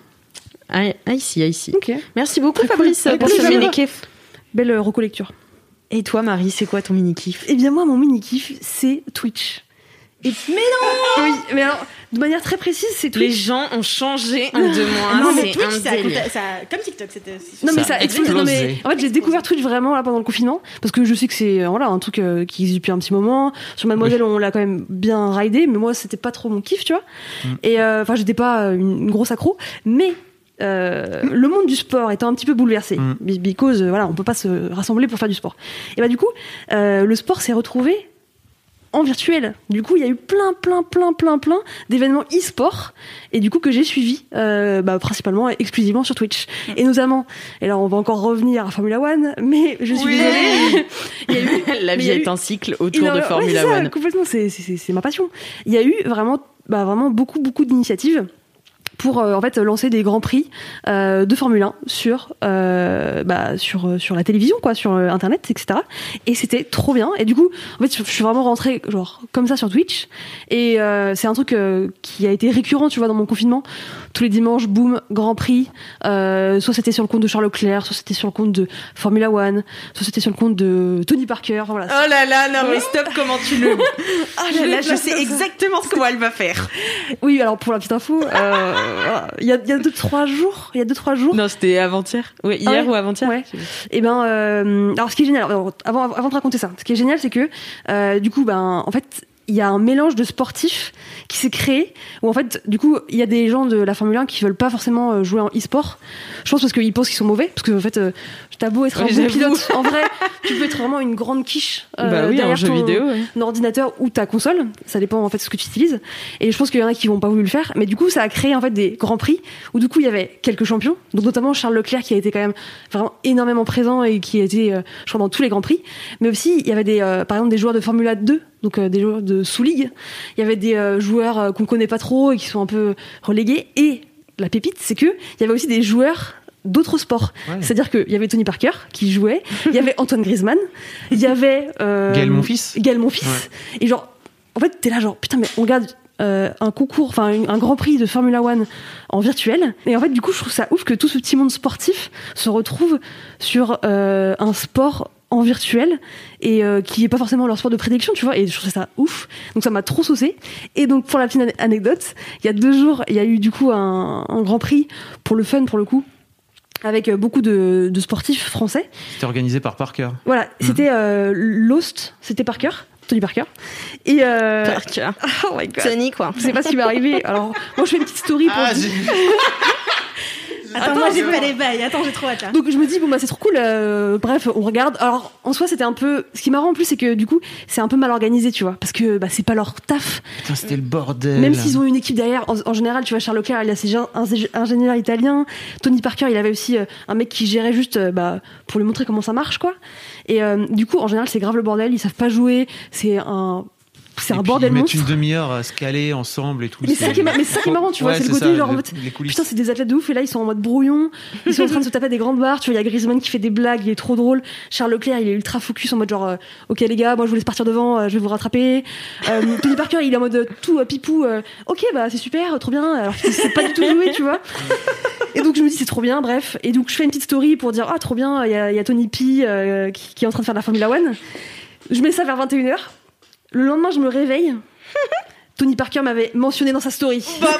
Ici. Ok. Merci beaucoup Fabrice pour ce mini-kiff. Belle recollecture. Et toi Marie, c'est quoi ton mini-kiff? Eh bien moi mon mini-kiff c'est Twitch. Mais non. Oui, mais alors de manière très précise, c'est Twitch. Les gens ont changé en 2 mois. Non, mais c'est Twitch, un délire. ça, comme TikTok, c'était. Non, mais ça a explosé. Non, mais en fait, j'ai découvert Twitch vraiment là pendant le confinement parce que je sais que c'est un truc qui existe depuis un petit moment. Sur Mademoiselle, on l'a quand même bien ridé, mais moi, c'était pas trop mon kiff, tu vois. Et j'étais pas une grosse accro, mais. Le monde du sport était un petit peu bouleversé because on peut pas se rassembler pour faire du sport. Et du coup, le sport s'est retrouvé en virtuel. Du coup, il y a eu plein d'événements e-sport et du coup que j'ai suivi principalement exclusivement sur Twitch. Et notamment, et là on va encore revenir à Formula One, mais je suis désolée. La vie est un cycle autour de Formula One. Complètement, c'est ma passion. Il y a eu vraiment beaucoup d'initiatives pour lancer des grands prix de Formule 1 sur la télévision, quoi, sur internet, etc. Et c'était trop bien. Et du coup, en fait, je suis vraiment rentrée genre comme ça sur Twitch. Et c'est un truc qui a été récurrent, tu vois, dans mon confinement. Tous les dimanches, boum, grand prix. Soit c'était sur le compte de Charles Leclerc, soit c'était sur le compte de Formula One, soit c'était sur le compte de Tony Parker. Voilà. Oh là là, non mais stop, comment tu le... Oh là là, je sais exactement ce qu'elle va faire. Oui, alors pour la petite info, il y a 2-3 jours. Non, c'était avant-hier. Oui, hier ou avant-hier. Ouais. Et alors ce qui est génial, avant de raconter ça, ce qui est génial, c'est que du coup, en fait, il y a un mélange de sportifs qui s'est créé où en fait du coup il y a des gens de la Formule 1 qui veulent pas forcément jouer en e-sport, je pense parce qu'ils pensent qu'ils sont mauvais, parce que en fait t'as beau être un bon pilote, en vrai tu peux être vraiment une grande quiche derrière jeu vidéo, ordinateur ou ta console, ça dépend en fait de ce que tu utilises, et je pense qu'il y en a qui vont pas voulu le faire, mais du coup ça a créé en fait des grands prix où du coup il y avait quelques champions, donc notamment Charles Leclerc qui a été quand même vraiment énormément présent et qui a été je crois dans tous les grands prix, mais aussi il y avait par exemple des joueurs de Formula 2, donc des joueurs de sous-ligue, il y avait des joueurs qu'on connaît pas trop et qui sont un peu relégués, et la pépite c'est que il y avait aussi des joueurs d'autres sports, c'est-à-dire qu'il y avait Tony Parker qui jouait, il y avait Antoine Griezmann, il y avait Gaël Monfils, et genre en fait t'es là genre putain mais on regarde un concours, enfin un grand prix de Formula One en virtuel, et en fait du coup je trouve ça ouf que tout ce petit monde sportif se retrouve sur un sport en virtuel et qui est pas forcément leur sport de prédilection, tu vois, et je trouve ça ouf, donc ça m'a trop saucé. Et donc pour la petite anecdote, il y a 2 jours il y a eu du coup un grand prix pour le fun, pour le coup, avec beaucoup de sportifs français. C'était organisé par Parker. Voilà, c'était Lost, c'était Tony Parker. Et Parker. Oh my god. Tony quoi. Je sais pas ce qui m'est arrivé. Alors moi je fais une petite story pour Attends, moi j'ai pas les bails. Attends, j'ai trop hâte là. Donc je me dis c'est trop cool. Bref, on regarde. Alors en soi c'était un peu. Ce qui est marrant en plus c'est que du coup c'est un peu mal organisé, tu vois, parce que c'est pas leur taf. Putain, c'était le bordel. Même s'ils ont une équipe derrière. En général, tu vois, Charles Leclerc, il a ses ingénieurs italiens. Tony Parker, il avait aussi un mec qui gérait juste pour lui montrer comment ça marche, quoi. Et du coup, en général, c'est grave le bordel. Ils savent pas jouer. C'est un bordel monstre. Ils mettent une demi-heure à se caler ensemble et tout. Mais c'est ça qui est marrant, tu vois, c'est le côté genre en mode putain, c'est des athlètes de ouf, et là ils sont en mode brouillon, ils sont en train de se taper des grandes barres, tu vois, il y a Griezmann qui fait des blagues, il est trop drôle, Charles Leclerc il est ultra focus en mode genre ok les gars, moi je vous laisse partir devant, je vais vous rattraper. Tony Parker il est en mode tout pipou, ok c'est super, trop bien, alors qu'il sait pas du tout jouer, tu vois. Et donc je me dis c'est trop bien, bref, et donc je fais une petite story pour dire trop bien, il y a Tony P qui est en train de faire de la Formula One. Je mets ça vers 21h. Le lendemain, je me réveille. Tony Parker m'avait mentionné dans sa story.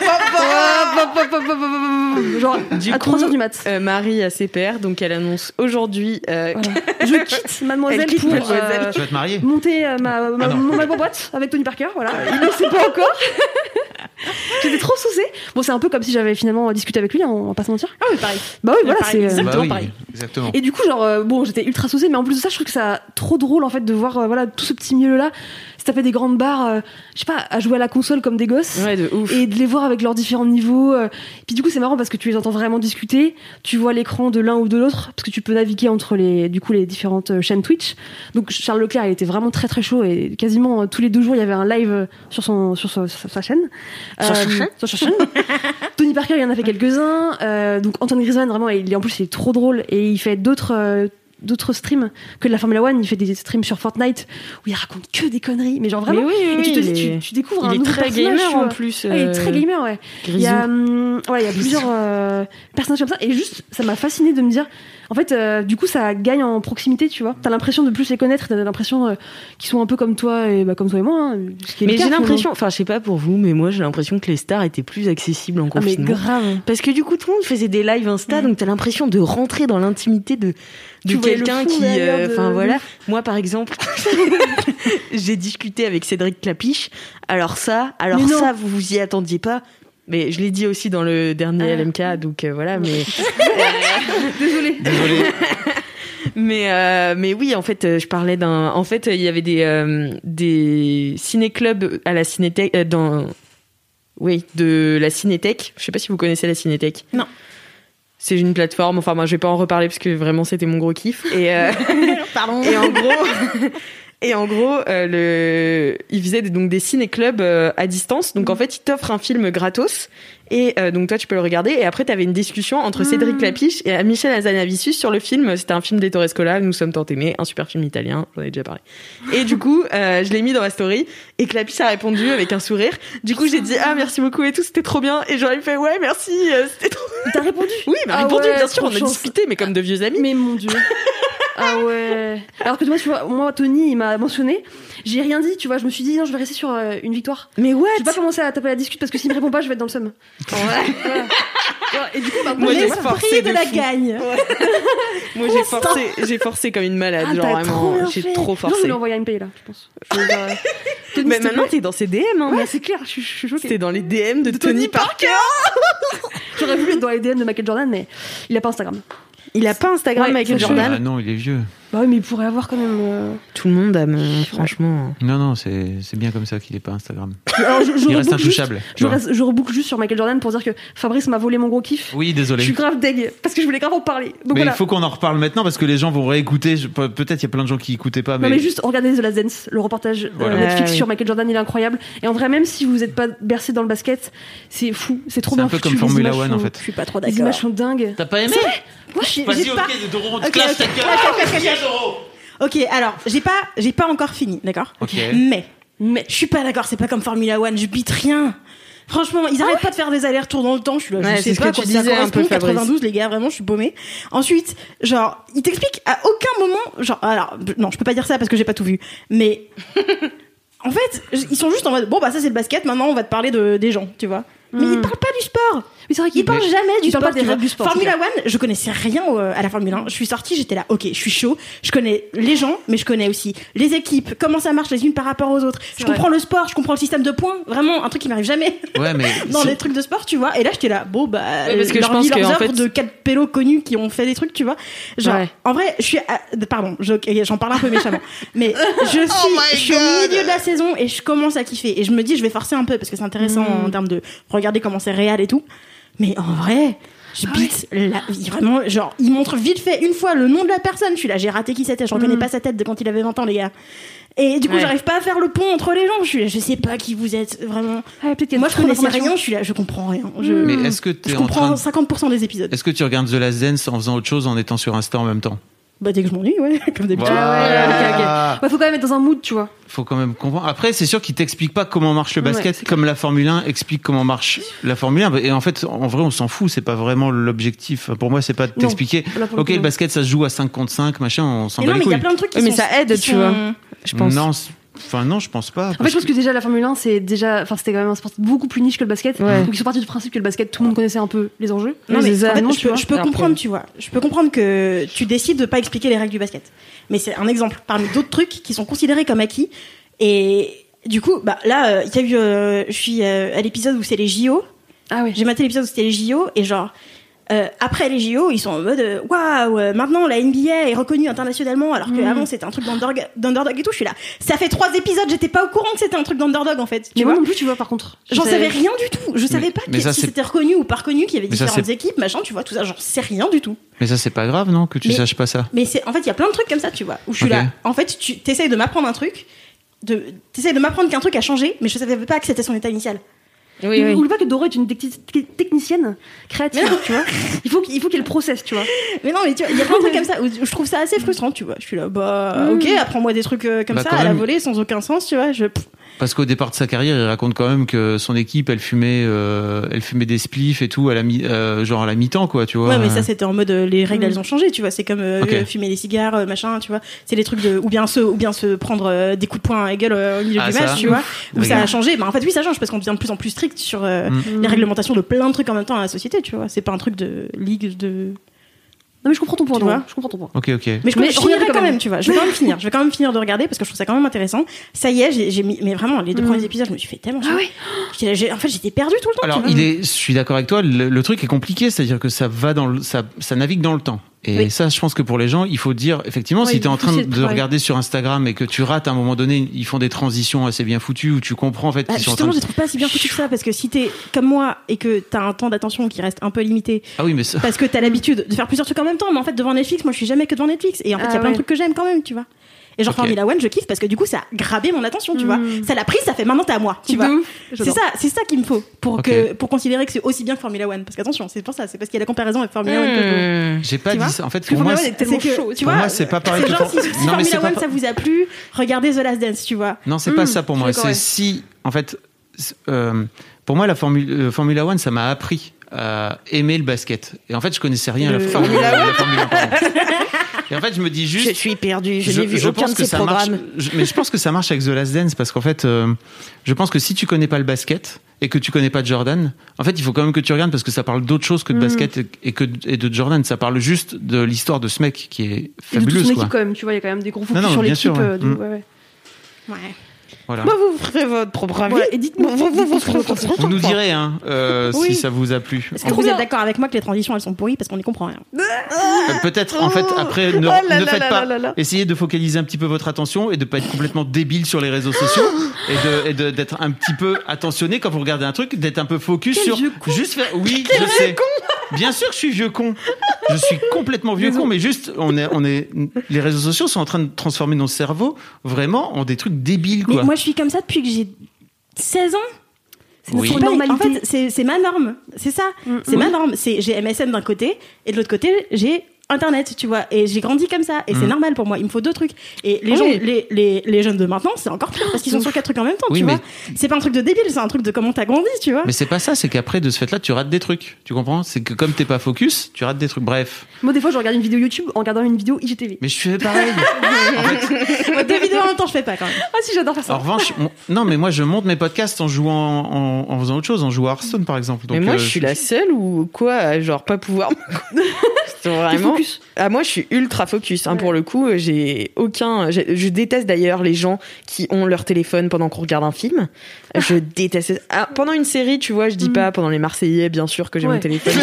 Genre à 3h du mat. Marie a ses pairs, donc elle annonce aujourd'hui. Voilà. Je quitte Mademoiselle pour tu vas te marier. monter ma boîte avec Tony Parker. Voilà. Il ne sait pas encore. J'étais trop saucée. Bon, c'est un peu comme si j'avais finalement discuté avec lui, on va pas se mentir. Ah oui, pareil. Bah oui, voilà, pareil, c'est exactement pareil. Exactement. Et du coup, genre, bon, j'étais ultra saucée, mais en plus de ça, je trouve que ça trop drôle en fait de voir voilà tout ce petit milieu-là se taper des grandes barres, je sais pas, à jouer à la console comme des gosses. Ouais, de ouf. Et de les voir avec leurs différents niveaux. Puis du coup, c'est marrant parce que tu les entends vraiment discuter. Tu vois l'écran de l'un ou de l'autre parce que tu peux naviguer entre les différentes chaînes Twitch. Donc Charles Leclerc, il était vraiment très très chaud et quasiment tous les 2 jours, il y avait un live sur sa chaîne. Sur sa chaîne. Tony Parker, il en a fait quelques-uns. Donc Antoine Griezmann, vraiment, en plus, il est trop drôle et il fait d'autres streams que de la Formula One. Il fait des streams sur Fortnite où il raconte que des conneries, mais genre vraiment. Mais et tu te dis, tu découvres un nouveau personnage. Il est très gamer en plus. Il est très gamer, ouais. Grisou. Il y a plusieurs personnages comme ça, et juste, ça m'a fasciné de me dire, en fait, du coup, ça gagne en proximité, tu vois. T'as l'impression de plus les connaître, t'as l'impression qu'ils sont un peu comme toi et moi. Hein, mais j'ai l'impression, enfin, je sais pas pour vous, mais moi, j'ai l'impression que les stars étaient plus accessibles en confinement. Mais grave. Parce que du coup, tout le monde faisait des lives Insta, donc t'as l'impression de rentrer dans l'intimité de quelqu'un qui, enfin voilà. Moi, par exemple, j'ai discuté avec Cédric Clapiche. Alors ça, vous vous y attendiez pas. Mais je l'ai dit aussi dans le dernier LMK, donc voilà. Mais Désolée. Mais oui, en fait, je parlais en fait, il y avait des ciné-clubs à la Cinétech de la Cinétech. Je sais pas si vous connaissez la Cinétech. Non. C'est une plateforme. Enfin, moi, je vais pas en reparler parce que vraiment, c'était mon gros kiff. Et pardon. Et en gros, ils faisaient donc des ciné-clubs à distance. Donc en fait, ils t'offrent un film gratos. Et donc toi, tu peux le regarder. Et après, t'avais une discussion entre Cédric Clapiche et Michel Hazanavicius sur le film. C'était un film d'Ettore Scola, Nous sommes tant aimés, un super film italien. J'en ai déjà parlé. Et du coup, je l'ai mis dans ma story. Et Clapiche a répondu avec un sourire. Du coup, j'ai dit merci beaucoup et tout, c'était trop bien. Et j'aurais fait ouais, merci, c'était trop. T'as répondu? Oui, il m'a répondu, bien sûr. On a discuté, mais comme de vieux amis. Mais mon Dieu. Ah ouais. Alors que tu vois, moi, Tony, il m'a mentionné. J'ai rien dit, tu vois. Je me suis dit, non, je vais rester sur une victoire. Mais what? Je vais pas commencer à taper la discute parce que s'il me répond pas, je vais être dans le seum. Ouais. Et du coup, moi, j'ai forcé de la gagne. Ouais. Moi, j'ai forcé comme une malade. Genre vraiment, j'ai trop forcé. Je vais lui envoyer un pay là, je pense. Mais maintenant, t'es dans ses DM, hein. Ouais, c'est clair, je suis choquée. T'es dans les DM de Tony Parker. J'aurais voulu être dans les DM de Michael Jordan, mais il a pas Instagram. Il a pas Instagram, Michael Jordan? Ah non, il est vieux. Bah oui, mais il pourrait avoir quand même. Tout le monde a, franchement. Non, c'est bien comme ça qu'il est pas Instagram. Alors, il reste intouchable. Je reboucle juste sur Michael Jordan pour dire que Fabrice m'a volé mon gros kiff. Oui, désolé. Je suis grave deg parce que je voulais grave en parler. Donc mais voilà. il faut qu'on en reparle maintenant parce que les gens vont réécouter. Peut-être il y a plein de gens qui écoutaient pas. Non, mais juste regardez The Last Dance, le reportage Netflix sur Michael Jordan, il est incroyable. Et en vrai, même si vous n'êtes pas bercé dans le basket, c'est fou, c'est trop bien. C'est un peu comme Formula One en fait. Je suis pas trop d'accord. Les images sont dingues. T'as pas aimé? Ouais, vas-y, ok, Doro, on te clash ta gueule. Ok, alors, j'ai pas encore fini, d'accord? Ok. Mais, je suis pas d'accord, c'est pas comme Formula One, je bite rien. Franchement, ils arrêtent pas de faire des allers-retours dans le temps, je suis là, ouais, je sais pas quoi ça correspond, 92, les gars, vraiment, je suis paumée. Ensuite, genre, ils t'expliquent à aucun moment, genre, alors, non, je peux pas dire ça parce que j'ai pas tout vu, mais, en fait, ils sont juste en mode, bon, bah, ça c'est le basket, maintenant on va te parler des gens, tu vois. Mais ils parlent pas du sport. Oui, c'est vrai qu'ils parlent jamais du sport. Pas des règles du sport. Formula One, je connaissais rien à la Formule 1. Je suis sortie, j'étais là, ok, je suis chaud. Je connais les gens, mais je connais aussi les équipes, comment ça marche les unes par rapport aux autres. Je comprends le sport, je comprends le système de points. Vraiment, un truc qui m'arrive jamais dans les trucs de sport, tu vois. Et là, j'étais là, bon, bah, parce que je pense leurs en œuvres fait... de 4 pélos connus qui ont fait des trucs, tu vois. Genre, en vrai, je suis, pardon, j'en parle un peu méchamment, mais je suis au milieu de la saison et je commence à kiffer. Et je me dis, je vais forcer un peu parce que c'est intéressant en termes de regarder comment c'est réel et tout. Mais en vrai, je bite vraiment, genre, il montre vite fait une fois le nom de la personne. Je suis là, j'ai raté qui c'était, je reconnais pas sa tête de quand il avait 20 ans, les gars. Et du coup, j'arrive pas à faire le pont entre les gens. Je suis là, je sais pas qui vous êtes vraiment. Moi, je connaissais rien, je suis là, je comprends rien. Mais est-ce que je comprends 50% des épisodes. Est-ce que tu regardes The Last Dance en faisant autre chose, en étant sur Insta en même temps? Bah, dès que je m'ennuie, comme d'habitude. Voilà. Ouais, faut quand même être dans un mood, tu vois. Faut quand même comprendre. Après, c'est sûr qu'il t'explique pas comment marche le basket, comme la Formule 1 explique comment marche la Formule 1. Et en fait, en vrai, on s'en fout. C'est pas vraiment l'objectif. Pour moi, c'est pas de t'expliquer. Ok, le basket, ça se joue à 5 contre 5, machin, on s'en bat les couilles. Mais il y a plein de trucs qui mais ça aide, tu vois. Je pense. Non, je pense pas. En fait, je pense que déjà la Formule 1, c'était quand même un sport beaucoup plus niche que le basket. Donc ils sont partis du principe que le basket, tout le monde connaissait un peu les enjeux. Non, mais en fait, je peux comprendre, tu vois. Je peux comprendre que tu décides de pas expliquer les règles du basket. Mais c'est un exemple parmi d'autres trucs qui sont considérés comme acquis. Et Du coup, là, il y a eu, je suis à l'épisode où c'est les JO. Ah oui. J'ai maté l'épisode où c'était les JO et genre. Après les JO, ils sont en mode waouh, maintenant la NBA est reconnue internationalement alors qu'avant c'était un truc d'underdog et tout. Je suis là. Ça fait 3 épisodes, j'étais pas au courant que c'était un truc d'underdog en fait. Mais moi non plus, tu vois, par contre. J'en savais rien du tout. Je savais pas si c'était reconnu ou pas reconnu, qu'il y avait différentes équipes, machin, tu vois, tout ça, j'en sais rien du tout. Mais ça, c'est pas grave, non, que tu saches pas ça. Mais en fait, il y a plein de trucs comme ça, tu vois, où je suis là. En fait, tu t'essayes de m'apprendre un truc, t'essayes de m'apprendre qu'un truc a changé, mais je savais pas que c'était son état initial. Oui. Oublie pas que Doro est une technicienne créative, tu vois. Il faut qu'elle processe, tu vois. Mais non, mais tu vois, il y a plein de trucs comme ça où je trouve ça assez frustrant, tu vois. Je suis là, ok, apprends-moi des trucs comme ça à la volée sans aucun sens, tu vois. Parce qu'au départ de sa carrière, il raconte quand même que son équipe, elle fumait des spliffs et tout genre à la mi-temps, quoi, tu vois. Ouais, mais ça c'était en mode les règles elles ont changé, tu vois. C'est comme fumer des cigares, machin, tu vois. C'est les trucs de ou bien se prendre des coups de poing à la gueule au milieu du match, tu vois. Où ça a changé. En fait, oui, ça change parce qu'on devient de plus en plus strict sur les réglementations de plein de trucs en même temps à la société, tu vois. C'est pas un truc de ligue de. Non mais je comprends ton point, tu vois. Je comprends ton point. Ok. Mais je finirai quand même, tu vois. Je vais quand même finir de regarder parce que je trouve ça quand même intéressant. Ça y est, j'ai mis, mais vraiment, les 2 premiers épisodes, je me suis fait tellement chier. En fait, j'étais perdue tout le temps. Alors, je suis d'accord avec toi, le truc est compliqué, c'est-à-dire que ça va ça navigue dans le temps. Et ça, je pense que pour les gens, il faut dire, effectivement, si t'es en train de regarder sur Instagram et que tu rates à un moment donné, ils font des transitions assez bien foutues où tu comprends, en fait, qu'ils sont en train de... je trouve pas si bien foutu que ça, parce que si t'es comme moi et que t'as un temps d'attention qui reste un peu limité, parce que t'as l'habitude de faire plusieurs trucs en même temps, mais en fait, devant Netflix, moi, je suis jamais que devant Netflix. Et en fait, il y a plein de trucs que j'aime quand même, tu vois. Et genre Formula One, je kiffe parce que du coup, ça a grabé mon attention, tu vois. Ça l'a pris, ça fait maintenant t'es à moi, tu vois. C'est ça qu'il me faut pour considérer que c'est aussi bien que Formula One. Parce qu'attention, c'est pour ça, c'est parce qu'il y a la comparaison avec Formula One que j'ai pas dit ça. En fait, pour moi, c'est tellement chaud. Tu vois, c'est pas pareil. Si Formula One ça vous a plu, regardez The Last Dance, tu vois. Non, c'est pas ça pour moi. C'est si, en fait, pour moi, la Formula One, ça m'a appris à aimer le basket. Et en fait, je connaissais rien à la Formula 1. Et en fait, je me dis juste... Je suis perdu, je n'ai vu aucun de ces programmes. Mais je pense que ça marche avec The Last Dance, parce qu'en fait, je pense que si tu connais pas le basket et que tu connais pas Jordan, en fait, il faut quand même que tu regardes, parce que ça parle d'autre chose que de basket et de Jordan. Ça parle juste de l'histoire de ce mec qui est fabuleuse. Et de toute son équipe, quand même, tu vois, il y a quand même des gros focus sur l'équipe. Ouais. Voilà. Moi, vous ferez votre propre avis. Et dites-moi, vous nous direz si ça vous a plu. Est-ce que vous êtes d'accord avec moi que les transitions elles sont pourries parce qu'on n'y comprend rien? Peut-être, en fait, après, ne faites pas. Essayez de focaliser un petit peu votre attention et de pas être complètement débile sur les réseaux sociaux et d'être un petit peu attentionné quand vous regardez un truc, d'être un peu focus sur juste faire. Oui, je sais. Bien sûr que je suis vieux con. Je suis complètement vieux con, mais juste, les réseaux sociaux sont en train de transformer nos cerveaux vraiment en des trucs débiles, quoi. Mais moi, je suis comme ça depuis que j'ai 16 ans. C'est notre normalité. En fait, c'est ma norme. C'est ça. C'est ma norme. J'ai MSN d'un côté et de l'autre côté, j'ai Internet, tu vois, et j'ai grandi comme ça et c'est normal pour moi, il me faut 2 trucs et les gens, les jeunes de maintenant c'est encore pire parce qu'ils sont sur 4 trucs en même temps, tu vois, c'est pas un truc de débile, c'est un truc de comment t'as grandi, tu vois. Mais c'est pas ça, c'est qu'après de ce fait là tu rates des trucs, tu comprends, c'est que comme t'es pas focus tu rates des trucs, bref. Moi des fois je regarde une vidéo YouTube en regardant une vidéo IGTV. Mais je fais pareil. En fait, 2 vidéos en même temps je fais pas quand même. Ah si, j'adore faire ça. En revanche, non mais moi je monte mes podcasts en jouant en faisant autre chose, en jouant à Hearthstone par exemple. Donc, mais moi je suis la seule ou quoi, genre pas pouvoir vraiment. Moi je suis ultra focus pour le coup, je déteste d'ailleurs les gens qui ont leur téléphone pendant qu'on regarde un film. Je déteste pendant une série, tu vois, je dis pas pendant les Marseillais bien sûr que j'ai mon téléphone.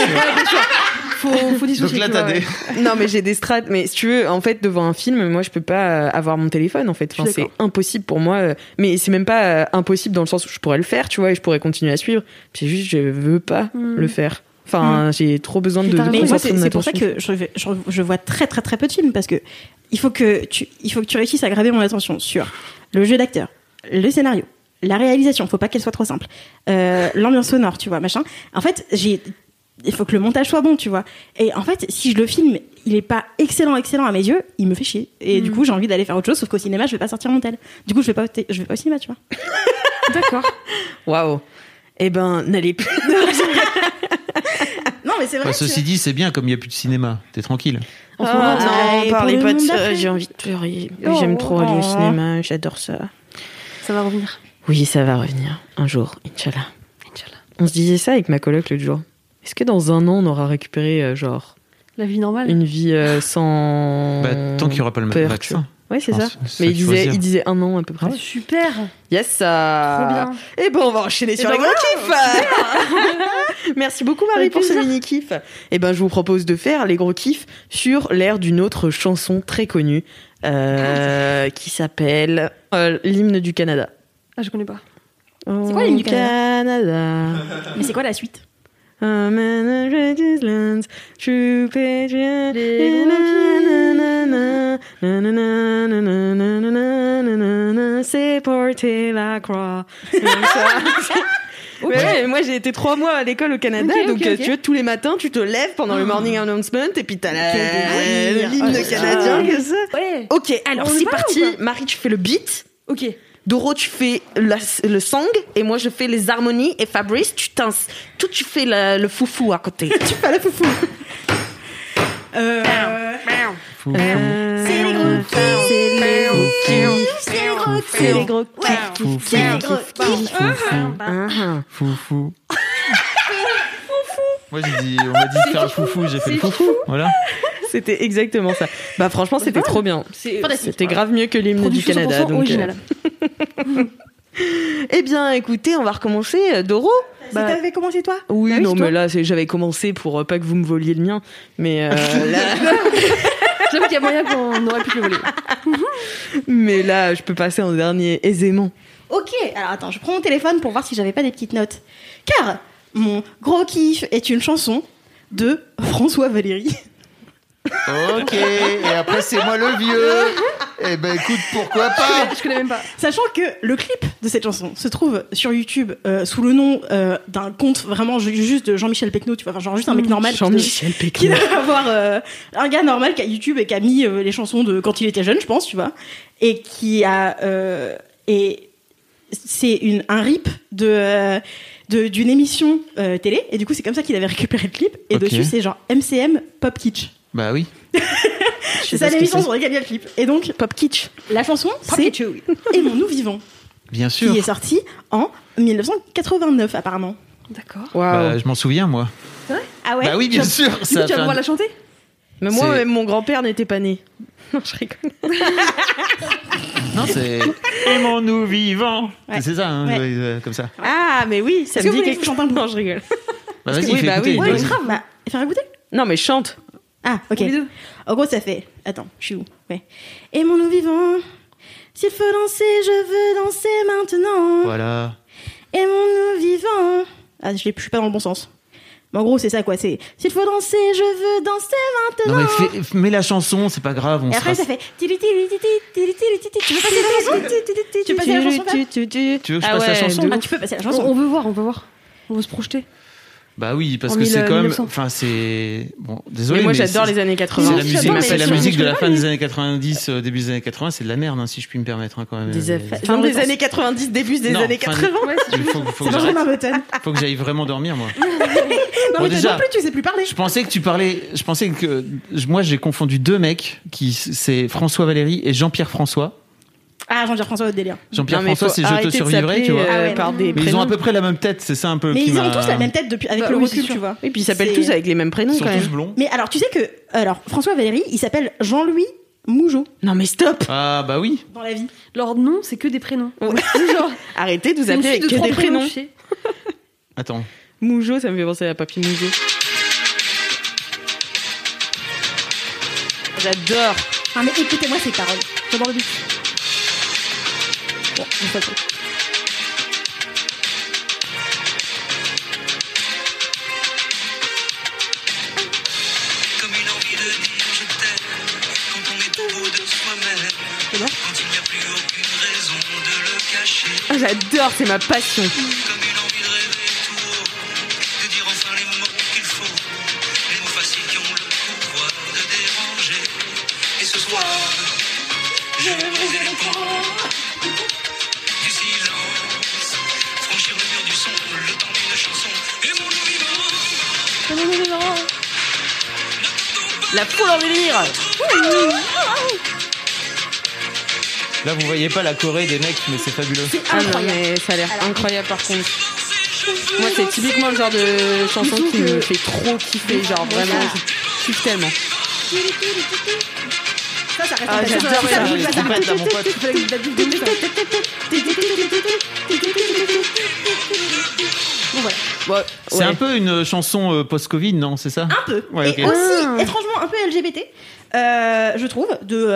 Faut dissocier. Donc là, Non, mais j'ai des strates. Mais si tu veux, en fait, devant un film, moi, je peux pas avoir mon téléphone, en fait. Enfin, c'est impossible pour moi. Mais c'est même pas impossible dans le sens où je pourrais le faire, tu vois, et je pourrais continuer à suivre. C'est juste, je veux pas le faire. Enfin, j'ai trop besoin de mais moi, c'est pour ça que je vois très très très peu de films parce que il faut que tu réussisses à graver mon attention sur le jeu d'acteur, le scénario, la réalisation. Faut pas qu'elle soit trop simple, l'ambiance sonore, tu vois, machin. En fait, il faut que le montage soit bon, tu vois. Et en fait, si je le filme, il est pas excellent à mes yeux, il me fait chier. Et du coup, j'ai envie d'aller faire autre chose, sauf qu'au cinéma, je vais pas sortir mon tel. Du coup, je vais pas au cinéma, tu vois. D'accord. Waouh. Eh ben, n'allez plus. Non, mais c'est vrai. Ceci dit, c'est bien comme il y a plus de cinéma. T'es tranquille. Non, parlez pas de ça. J'ai envie de pleurer. J'aime trop aller au cinéma. J'adore ça. Ça va revenir. Oui, ça va revenir. Un jour, Inch'Allah. On se disait ça avec ma coloc l'autre jour. Est-ce que dans un an, on aura récupéré, la vie normale, une vie sans tant qu'il n'y aura pas le vaccin. Ouais, c'est ça. C'est Mais qu'il faut se dire. il disait 1 an à peu près. Super. Yes, ça. Trop bien. Et ben on va enchaîner sur les gros kiffs. Merci beaucoup Marie Avec pour ce plaisir. mini kiff. Et ben je vous propose de faire les gros kiffs sur l'air d'une autre chanson très connue qui s'appelle l'hymne du Canada. Ah, je connais pas. C'est quoi l'hymne du Canada? Mais c'est quoi la suite? C'est porter la croix. Ouais, moi j'ai été 3 mois à l'école au Canada, donc tu vois, tous les matins tu te lèves pendant le morning announcement et puis t'as l'hymne canadien comme ça. Ouais. Ok, alors On y c'est va parti. ou pas Marie, tu fais le beat. Ok. Doro, tu fais le song et moi je fais les harmonies et Fabrice, tu fais le foufou à côté. Tu fais la foufou. Fou. C'est les gros C'est les gros Fou, C'est les gros Foufou. Moi j'ai dit, on m'a dit de faire le foufou, j'ai fait le foufou. Voilà. C'était exactement ça. Bah franchement, c'était trop bien. C'était grave mieux que l'hymne du Canada. Donc, original. Eh bien, écoutez, on va recommencer. Doro. T'avais commencé toi? Oui, Ah oui, non, c'est mais là, j'avais commencé pour pas que vous me voliez le mien. Mais là, J'avoue qu'il y a moyen qu'on aurait pu le voler. mais là, je peux passer en dernier aisément. Ok, alors attends, je prends mon téléphone pour voir si j'avais pas des petites notes. Car mon gros kiff est une chanson de François Valéry. Ok, et après c'est moi le vieux. Eh ben écoute, pourquoi pas. Je connais même pas. Sachant que le clip de cette chanson se trouve sur YouTube sous le nom d'un compte vraiment juste de Jean-Michel Pecno, tu vois, enfin genre juste un mec normal Jean-Michel qui Pecno. doit avoir un gars normal qui a YouTube et qui a mis les chansons de quand il était jeune, je pense, tu vois, et qui a et c'est un rip d'une émission télé, et du coup c'est comme ça qu'il avait récupéré le clip, et Ok. dessus c'est genre MCM Pop Kitsch. Bah oui. C'est ça l'émission sur laquelle il y a le clip. Et donc Pop Kitsch. la chanson c'est Aimons-nous vivants, Bien sûr. qui est sortie en 1989 apparemment. D'accord. Waouh. Bah, je m'en souviens moi. Ah ouais. Bah oui, bien sûr. Du coup, Ça tu vas fait pouvoir un- la chanter? Mais moi, C'est- même mon grand-père n'était pas né. Non, je rigole. Non, c'est aimons-nous vivants. Ouais. C'est ça, hein, Ouais. comme ça. Ah, mais oui, ça Est-ce me que dit vous voulez quelque que je chose. chante un bout? Non, je rigole. Bah vas-y, oui, fais bah écouter. oui, Ouais, vas-y. grave. Bah, faire écouter. Non, mais chante. Ah, ok. Pour les deux. En gros, ça fait. Attends, je suis où? Ouais. Aimons-nous vivants. S'il faut danser, je veux danser maintenant. Voilà. Aimons-nous vivants. Ah, je suis pas dans le bon sens. Mais en gros, c'est ça quoi. C'est s'il faut danser, je veux danser Non maintenant. mais mets la chanson, c'est pas grave. On Et après, sera... ça fait. Tu veux passer la chanson? Tu veux passer la chanson? Fab Tu veux que je Ah passe la ouais, chanson de Ah, tu peux passer la chanson. On veut voir. On veut se projeter. Bah oui, parce En que c'est quand même. 1900. Enfin, c'est. Bon, désolé. Mais moi, mais j'adore c'est- les années C'est 80. la J'adore, musique, mais c'est la je- musique je de la peux fin pas, des mais- années 90, début des années 80, c'est de la merde, hein, si je puis me permettre, hein, quand même. Fin des années 90, début des Non, années fin 80. Il faut que C'est Benjamin j'arrête. Button. Faut que j'aille vraiment dormir, moi. Non, mais déjà- non plus, tu sais plus parler. Je pensais que moi j'ai confondu deux mecs c'est François Valéry et Jean-Pierre François. Ah, Jean-Pierre François, votre délire. Jean-Pierre Non, mais François, faut c'est Je te arrêter de survivrai, s'appeler, tu vois. Ah ouais, par non. des Mais ils ont prénoms. à peu près la même tête, c'est ça un peu Mais qui ils ont m'a- tous la même tête depuis, avec Bah le oui, recul, c'est sûr. tu vois. Oui, puis ils s'appellent C'est- tous avec les mêmes prénoms Ils sont quand même. tous blonds. Mais alors, tu sais que François Valéry, il s'appelle Jean-Louis Mougeot Non, mais stop. Ah bah oui. dans la vie. Leur nom, c'est que des prénoms. Genre, Arrêtez de vous c'est une appeler suite avec de que 3 des prénoms. tu sais. Attends. Mougeot, ça me fait penser à Papy Mougeot. J'adore. Ah, mais écoutez-moi ces paroles. J'adore le beat. Bon, une fois de plus. Comme une envie de dire je t'aime quand on est au bout de soi-même, quand il n'y a plus aucune raison de le cacher, Ah, j'adore, c'est ma passion. comme une envie de rêver tout haut, de dire enfin les mots qu'il faut, les mots faciles qui ont le pouvoir de déranger. Et ce soir, je vais briser les ponts du silence, franchir le mur du son, le temps d'une chanson, et mon vivant. La foule en délire. Là vous voyez pas la Corée des mecs, mais c'est fabuleux. Ah non, mais ça a l'air incroyable par contre. Moi, c'est typiquement le genre de chanson qui me fait trop kiffer. Genre vraiment, je kiffe tellement. Ça reste Ah, j'adore ça. Les trompettes, là, mon pote. Bon, voilà. C'est un peu une chanson post-Covid, non? C'est ça? Un peu. Ouais, Et ok. aussi, étrangement, un peu LGBT, je trouve,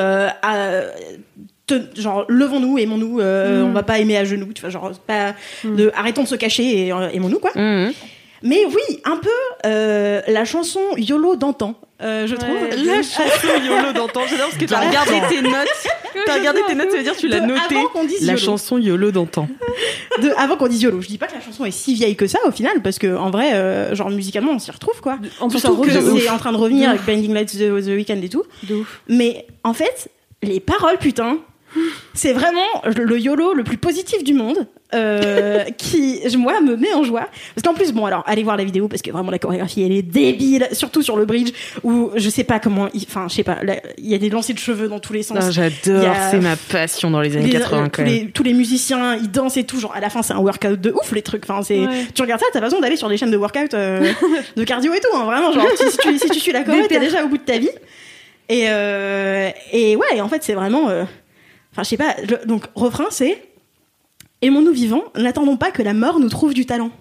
genre, levons-nous, aimons-nous, on va pas aimer à genoux, tu vois, genre, pas arrêtons de se cacher et aimons-nous, quoi. Mais oui, un peu la chanson YOLO d'antan, je trouve. La chanson YOLO d'antan. J'adore parce que t'as regardé tes notes. T'as regardé tes notes, ça veut dire que tu l'as noté. Avant qu'on dise La YOLO. chanson YOLO d'antan. Avant qu'on dise YOLO. Je dis pas que la chanson est si vieille que ça au final, parce que en vrai, genre musicalement, on s'y retrouve, quoi. En plus, Surtout ça que revient. c'est en train de revenir avec Blinding Lights The Weeknd et tout. De ouf. Mais en fait, les paroles, putain, c'est vraiment le YOLO le plus positif du monde, qui, moi, me met en joie. Parce qu'en plus, bon, alors, allez voir la vidéo, parce que vraiment, la chorégraphie, elle est débile, surtout sur le bridge, où je sais pas comment, enfin, je sais pas, il y a des lancers de cheveux dans tous les sens. Non, Il y j'adore, a- c'est ma passion dans les années 80 quand même. tous les musiciens, ils dansent et tout, genre, à la fin, c'est un workout de ouf, les trucs. Enfin, c'est, tu regardes ça, t'as pas besoin d'aller sur des chaînes de workout, de cardio et tout, hein, vraiment, genre, si tu suis la choré, t'es déjà au bout de ta vie. Et ouais, en fait, c'est vraiment, enfin, je sais pas, donc, refrain, c'est aimons-nous vivants, n'attendons pas que la mort nous trouve du talent.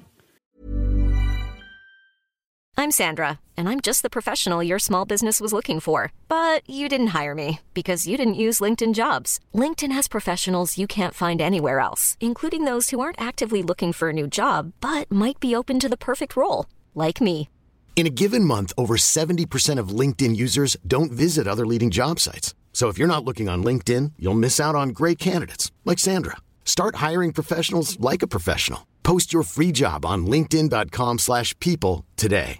I'm Sandra, and I'm just the professional your small business was looking for. But you didn't hire me because you didn't use LinkedIn Jobs. LinkedIn has professionals you can't find anywhere else, including those who aren't actively looking for a new job, but might be open to the perfect role, like me. In a given month, over 70% of LinkedIn users don't visit other leading job sites. So if you're not looking on LinkedIn, you'll miss out on great candidates like Sandra. Start hiring professionals like a professional. Post your free job on linkedin.com/people today.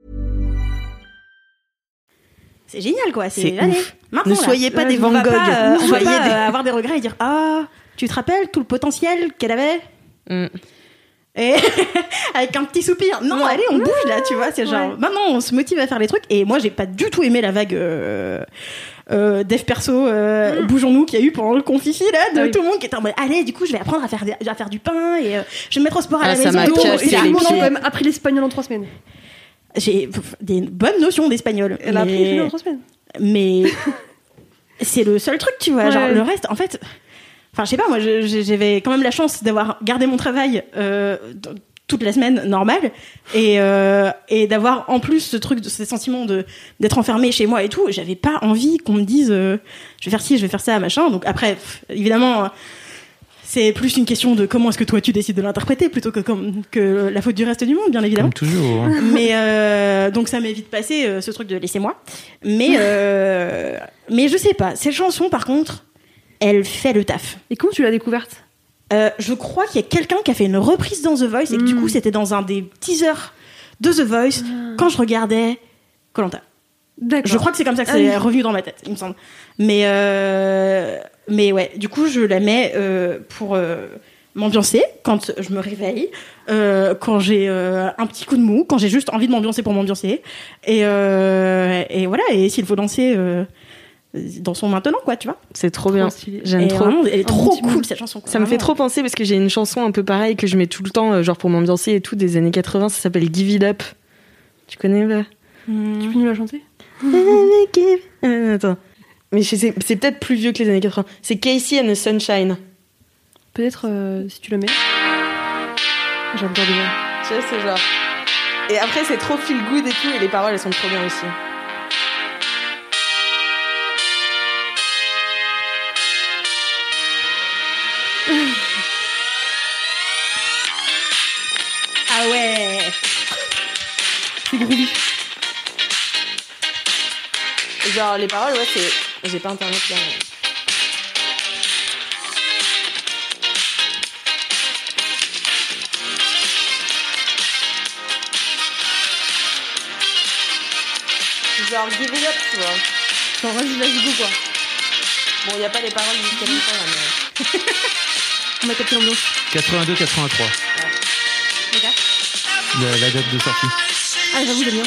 C'est génial, quoi. C'est allez, ouf. maintenant, Ne là. soyez pas des On Van va Gogh. pas, on Soyez va pas des- avoir des regrets et dire ah, tu te rappelles tout le potentiel qu'elle avait. Et avec un petit soupir. Non, allez, on bouge là, tu vois. C'est genre, maintenant, on se motive à faire les trucs. Et moi, j'ai pas du tout aimé la vague dev perso, bougeons-nous qu'il y a eu pendant le confifi là, de tout le monde qui était en mode, allez, du coup, je vais apprendre à faire du pain et je vais me mettre au sport à la ça maison. m'a Donc, cassé et tout le les monde On a pieds. quand même appris l'espagnol en 3 semaines. J'ai des bonnes notions d'espagnol. Elle a appris l'espagnol en 3 semaines. Mais c'est le seul truc, tu vois. Ouais. Genre, le reste, en fait. Enfin, je sais pas, moi, j'avais quand même la chance d'avoir gardé mon travail toute la semaine normale et d'avoir en plus ce sentiment d'être enfermée chez moi et tout. J'avais pas envie qu'on me dise je vais faire ci, je vais faire ça, machin. Donc après, évidemment. C'est plus une question de comment est-ce que toi tu décides de l'interpréter plutôt que la faute du reste du monde, bien évidemment. Comme toujours. Hein. Mais donc ça m'évite de passer ce truc de laissez-moi. Mais je sais pas. Cette chanson, par contre, elle fait le taf. Et comment tu l'as découverte? Je crois qu'il y a quelqu'un qui a fait une reprise dans The Voice et que du coup c'était dans un des teasers de The Voice quand je regardais Koh-Lanta. D'accord. Je crois que c'est comme ça que c'est revenu dans ma tête, il me semble. Mais ouais, du coup je la mets pour m'ambiancer quand je me réveille, quand j'ai un petit coup de mou, quand j'ai juste envie de m'ambiancer pour m'ambiancer. Et voilà, et s'il faut danser, dansons maintenant, quoi, tu vois. C'est trop bien. stylé. J'aime Et trop. vraiment, elle est trop petit cool mot. cette chanson, quoi. Ça me fait Vraiment. trop penser parce que j'ai une chanson un peu pareille que je mets tout le temps, genre pour m'ambiancer et tout, des années 80. Ça s'appelle Give It Up. Tu connais là? Tu peux nous la chanter? Attends. Mais c'est peut-être plus vieux que les années 80. C'est Casey and the Sunshine. Peut-être si tu la mets. J'adore déjà. Tu vois, c'est genre. Et après, c'est trop feel good et tout, et les paroles, elles sont trop bien aussi. Ah ouais. C'est groovy. Genre, les paroles, ouais, c'est. J'ai pas internet là. Mais... Genre, give it up, tu vois. Genre, vas-y, go, quoi. Bon, y a pas les paroles jusqu'à longtemps là, mais. On a capté l'ambiance. 82-83. La date de sortie. Ah, j'avoue, j'aime bien.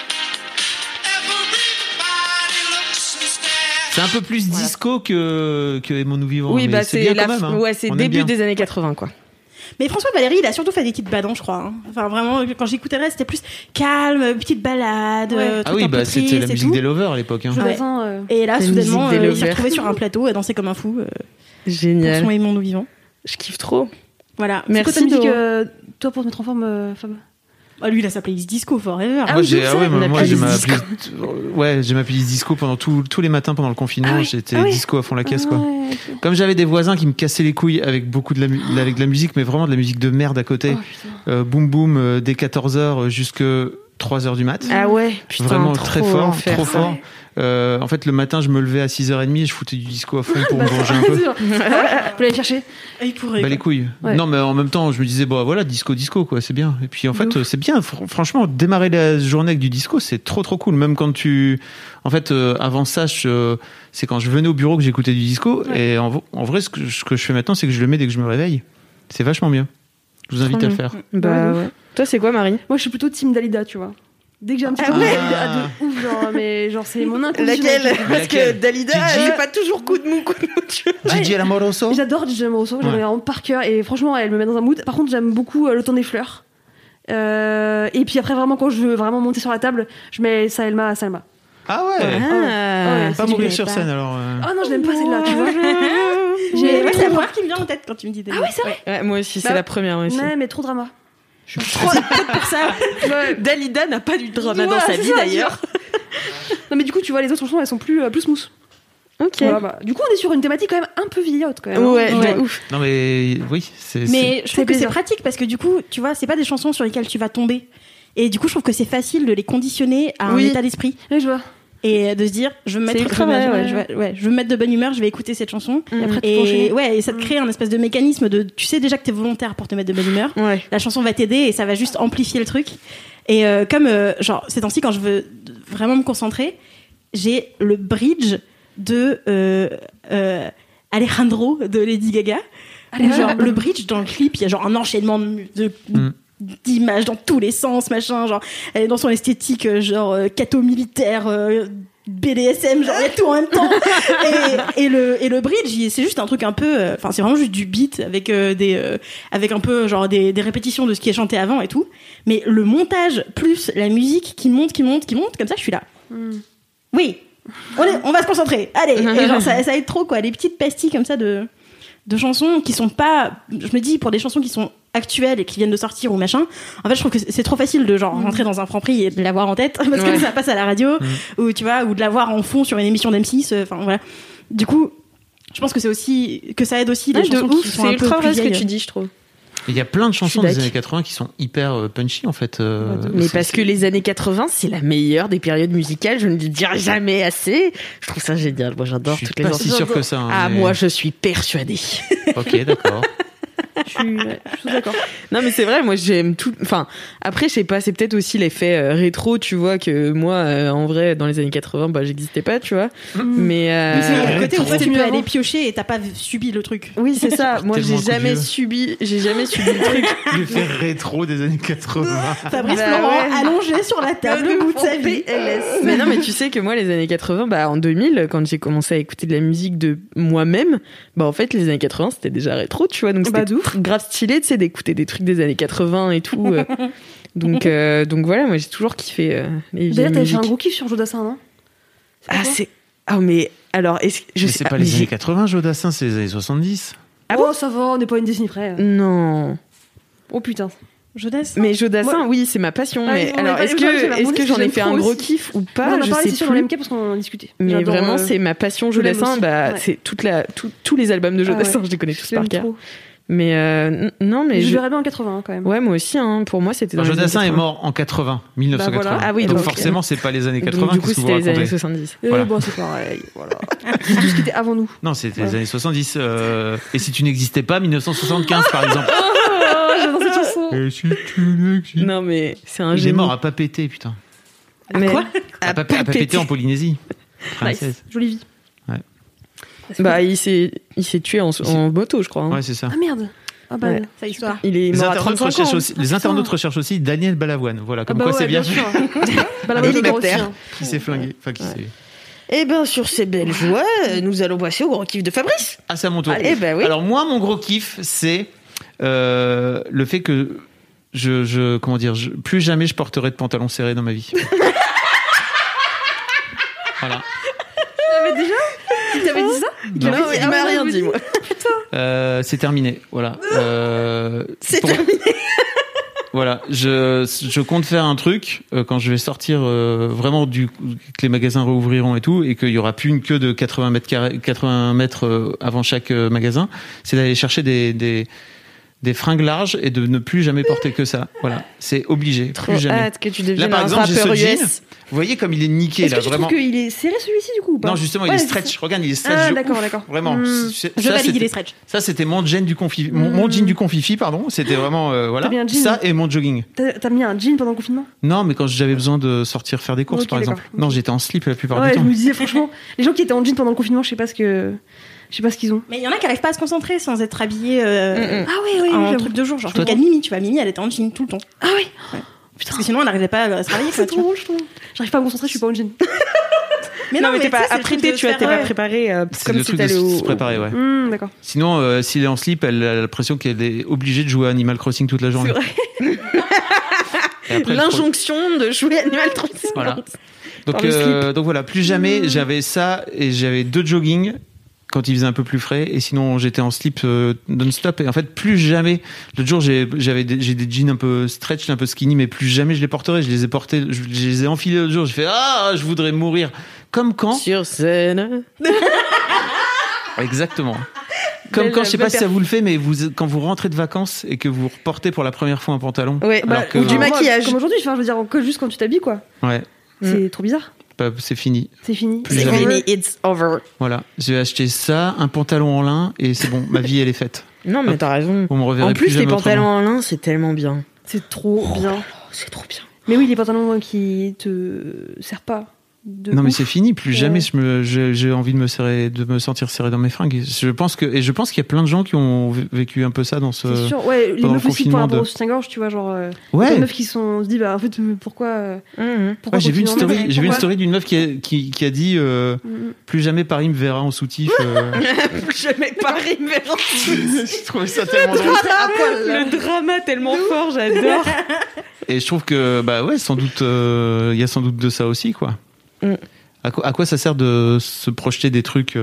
C'est un peu plus disco que Aimons-nous vivants. Oui, mais bah c'est c'est bien la. quand même. Hein. Ouais, c'est On aime début bien. des années 80, quoi. Mais François Valéry, il a surtout fait des petites badans, je crois. Hein. Enfin, vraiment, quand j'écoutais le reste, c'était plus calme, petite balade. Ah oui, bah c'était la musique des lovers à l'époque. Hein. Et là, soudainement, il s'est retrouvé sur un plateau à danser comme un fou. Génial. Pour son aimant nous vivant. Je kiffe trop. Voilà. Merci. C'est quoi ta musique, toi, pour te mettre en forme, Fab? Lui, il a sa playlist disco forever. Moi, j'ai ma playlist disco pendant tous les matins pendant le confinement. J'étais disco à fond la caisse, quoi. Comme j'avais des voisins qui me cassaient les couilles avec beaucoup avec de la musique, mais vraiment de la musique de merde à côté. Boum boum, dès 14h jusque 3h du mat. Ah ouais, putain, vraiment très fort, trop fort. En fait, le matin, je me levais à 6h30 et je foutais du disco à fond pour me venger un peu. Vous l'allez chercher? Les couilles. Ouais. Non, mais en même temps, je me disais, bon, voilà, disco, quoi, c'est bien. Et puis, en fait, c'est bien. Franchement, démarrer la journée avec du disco, c'est trop cool. Même quand en fait, avant ça, c'est quand je venais au bureau que j'écoutais du disco. Ouais. Et en vrai, ce que je fais maintenant, c'est que je le mets dès que je me réveille. C'est vachement bien. Je vous invite à le faire. Bah ouais. Toi, c'est quoi, Marie? Moi, je suis plutôt team Dalida, tu vois. Dès que j'ai un petit peu de ouf, genre c'est mon inconditionnel. Laquelle? Parce que Dalida, j'ai pas toujours coup de mou, tu vois. Gigi Lamoroso. J'adore Gigi Lamoroso, je la mets vraiment par cœur et franchement, elle me met dans un mood. Par contre, j'aime beaucoup Le Temps des Fleurs. Et puis après, vraiment, quand je veux vraiment monter sur la table, je mets Salma. Ah ouais. Pas mourir sur scène alors. Ah non, je l'aime pas celle-là, tu vois. C'est la première qui me vient en tête quand tu me dis Dalida. Ah ouais, c'est vrai. Ouais, moi aussi, c'est la première aussi. Ouais, mais trop drama. Je suis trop peut-être pour ça. Dalida n'a pas du drama dans sa vie d'ailleurs. Non mais du coup, tu vois, les autres chansons, elles sont plus smooth. Ok. Voilà, bah, du coup, on est sur une thématique quand même un peu vieillotte quand même. Ouais, ouf. Non mais oui, Mais je trouve que c'est pratique parce que du coup, tu vois, c'est pas des chansons sur lesquelles tu vas tomber. Et du coup, je trouve que c'est facile de les conditionner à un état d'esprit. Oui, je vois. Et de se dire, je veux me mettre de bonne humeur, je vais écouter cette chanson. Et ça te crée un espèce de mécanisme de, tu sais déjà que t'es volontaire pour te mettre de bonne humeur. Ouais. La chanson va t'aider et ça va juste amplifier le truc. Et comme genre ces temps-ci, quand je veux vraiment me concentrer, j'ai le bridge de Alejandro de Lady Gaga. Genre le bridge dans le clip, il y a genre un enchaînement d'images dans tous les sens, machin, genre elle est dans son esthétique genre catho-militaire, BDSM, genre il y a tout en même temps. et le bridge, c'est juste un truc un peu, enfin c'est vraiment juste du beat avec avec un peu genre des répétitions de ce qui est chanté avant et tout. Mais le montage plus la musique qui monte, comme ça, je suis là. Oui, on va se concentrer. Allez, et genre ça aide trop quoi, les petites pastilles comme ça de chansons qui sont pas, je me dis, pour des chansons qui sont actuelles et qui viennent de sortir ou machin, en fait je trouve que c'est trop facile de genre rentrer dans un Franprix et de l'avoir en tête parce que ça passe à la radio ou tu vois, ou de l'avoir en fond sur une émission d'M6, enfin voilà. Du coup je pense que c'est aussi que ça aide aussi les chansons qui sont un peu plus vieilles. C'est ultra vrai ce que tu dis, je trouve. Il y a plein de chansons des années 80 qui sont hyper punchy en fait. Mais parce que les années 80, c'est la meilleure des périodes musicales, je ne le dirai jamais assez. Je trouve ça génial. Moi j'adore toutes les chansons. Je suis pas si sûr que ça. Hein, ah, moi je suis persuadée. Ok, d'accord. Je suis d'accord. Non mais c'est vrai, moi j'aime tout. Enfin après je sais pas, c'est peut-être aussi l'effet rétro, tu vois, que moi en vrai dans les années 80 bah j'existais pas, tu vois. Mais c'est le côté où toi tu peux aller piocher et t'as pas subi le truc. Oui c'est ça. Moi j'ai jamais subi le truc. L'effet rétro des années 80. Fabrice Laurent allongé sur la table au bout de sa vie. Mais non mais tu sais que moi les années 80, bah en 2000 quand j'ai commencé à écouter de la musique de moi-même, bah en fait les années 80 c'était déjà rétro, tu vois, donc c'était grave stylé, tu sais, d'écouter des trucs des années 80 et tout. Donc voilà, moi j'ai toujours kiffé les vieilles musiques. D'ailleurs, t'avais fait un musiques. gros kiff sur Jodassin, non? Mais alors, c'est pas les années 80, Jodassin, c'est les années 70. Ah bon, ça va, on n'est pas une décennie près. Non. Oh putain. Jodassin. Mais Jodassin, oui, c'est ma passion. Mais alors, est-ce que j'en ai fait un gros kiff ou pas? Je sais plus. Sur l'MK parce qu'on en discutait. Mais vraiment, c'est ma passion. Jodassin, bah, c'est tous les albums de Jodassin, je les connais tous par cœur. Mais non, mais je verrais bien en 80 quand même. Ouais, moi aussi. Hein. Pour moi, c'était. Jodassin est mort en 1980. Bah voilà. Ah oui, donc forcément, c'est pas les années 80. Donc, du coup, c'était les années 70. Voilà. Bon, c'est pareil. Voilà. C'est tout ce qui était avant nous. Non, c'était les années 70. Et si tu n'existais pas, 1975 par exemple. J'adore cette chanson. Et si tu n'existais. Non, mais c'est un génie. Il est mort à pas péter, putain. Mais quoi? À pas péter en Polynésie. Nice. Jolie vie. Bah, il s'est tué en moto, je crois. Hein. Ouais, c'est ça. Ah merde. Ah bah, ça histoire. Il est mort à 35 ans. Les internautes recherchent aussi Daniel Balavoine. Voilà, comme quoi c'est bien sûr. Balavoine aussi. Qui s'est flingué. Enfin, qui s'est. Eh ben, sur ces belles joies, nous allons passer au gros kiff de Fabrice. Ah, c'est à mon tour. Allez, bah oui. Alors, moi, mon gros kiff, c'est Le fait que comment dire, plus jamais je porterai de pantalon serré dans ma vie. Voilà. Il t'avait dit ça? Il m'a rien dit, moi. C'est terminé. Voilà. Terminé. Voilà. Je compte faire un truc quand je vais sortir vraiment que les magasins rouvriront et tout, et qu'il y aura plus une queue de 80 mètres avant chaque magasin. C'est d'aller chercher des fringues larges et de ne plus jamais porter que ça. Voilà. C'est obligé. Trop plus jamais. hâte que tu deviennes là, par un exemple, j'ai ce rappeur jean. US. Vous voyez comme il est niqué, Est-ce là, que tu vraiment. trouves qu'il est serré celui-ci du coup ou pas? Non, justement, il est stretch. Regarde, il est stretch. Ah, de d'accord, ouf. d'accord. Vraiment. Je valide, il est stretch. Ça, c'était mon jean du confifi. Mon jean du confifi, pardon. C'était vraiment, voilà. T'as mis un jean? Ça et mon jogging. T'as mis un jean pendant le confinement? Non, mais quand j'avais besoin de sortir faire des courses, Ok, par exemple. d'accord. Non, j'étais en slip la plupart Ouais, du je temps. me disais franchement, les gens qui étaient en jean pendant le confinement, je sais pas ce qu'ils ont. Mais il y en a qui arrivent pas à se concentrer sans être habillés Ah oui, en j'avoue. truc de jour. Genre, je Toi, regarde Mimi, tu vois, Mimi, elle était en jean tout le temps. Ah oui. Parce que sinon, elle n'arrivait pas à se travailler. C'est trop drôle, je trouve. J'arrive pas à me concentrer, je suis pas en jean. Non, mais t'es pas tu sais, c'est le truc apprêté, de tu vois, se t'es faire- pas préparé C'est comme le si truc de t'allais au. se préparer, ouais. D'accord. Sinon, s'il est en slip, elle a l'impression qu'elle est obligée de jouer à Animal Crossing toute la journée. C'est vrai. Et après, L'injonction de jouer Animal Crossing. Voilà. Par le Donc voilà, plus jamais j'avais ça et j'avais 2 jogging quand il faisait un peu plus frais, et sinon j'étais en slip non-stop, et en fait plus jamais. L'autre jour j'ai des jeans un peu stretch, un peu skinny, mais plus jamais je les porterai. Je les ai portés, je les ai enfilés l'autre jour, j'ai fait je voudrais mourir. Comme quand Sur scène. Exactement. Comme quand, je sais pas si ça vous le fait, mais quand vous rentrez de vacances et que vous reportez pour la première fois un pantalon. Ouais, alors que, ou du maquillage. Comme aujourd'hui, enfin, je veux dire, juste quand tu t'habilles, quoi. Ouais, C'est trop bizarre. c'est fini. C'est fini. Plus C'est jamais. fini, it's over. Voilà, j'ai acheté ça, un pantalon en lin, et c'est bon, ma vie elle est faite. Non, mais t'as raison. On me reverra En plus, les jamais pantalons autrement. en lin, c'est tellement bien. C'est trop bien. C'est trop bien. Mais oui, les pantalons qui te servent pas. Non mais c'est fini, plus jamais j'ai envie de me sentir serré dans mes fringues. Je pense qu'il y a plein de gens qui ont vécu un peu ça dans ce. C'est sûr, ouais, les pendant meufs le aussi pour confinement rapport au soutien-gorge, tu vois, genre. Ouais. Les meufs qui se dit, bah en fait, pourquoi. Ouais, j'ai vu une story, story d'une meuf qui a dit plus jamais Paris me verra en soutif. Plus jamais Paris me verra. Je trouvais ça tellement drôle. Le drama tellement fort, j'adore. Et je trouve que bah ouais, sans doute il y a sans doute de ça aussi, quoi. À quoi ça sert de se projeter des trucs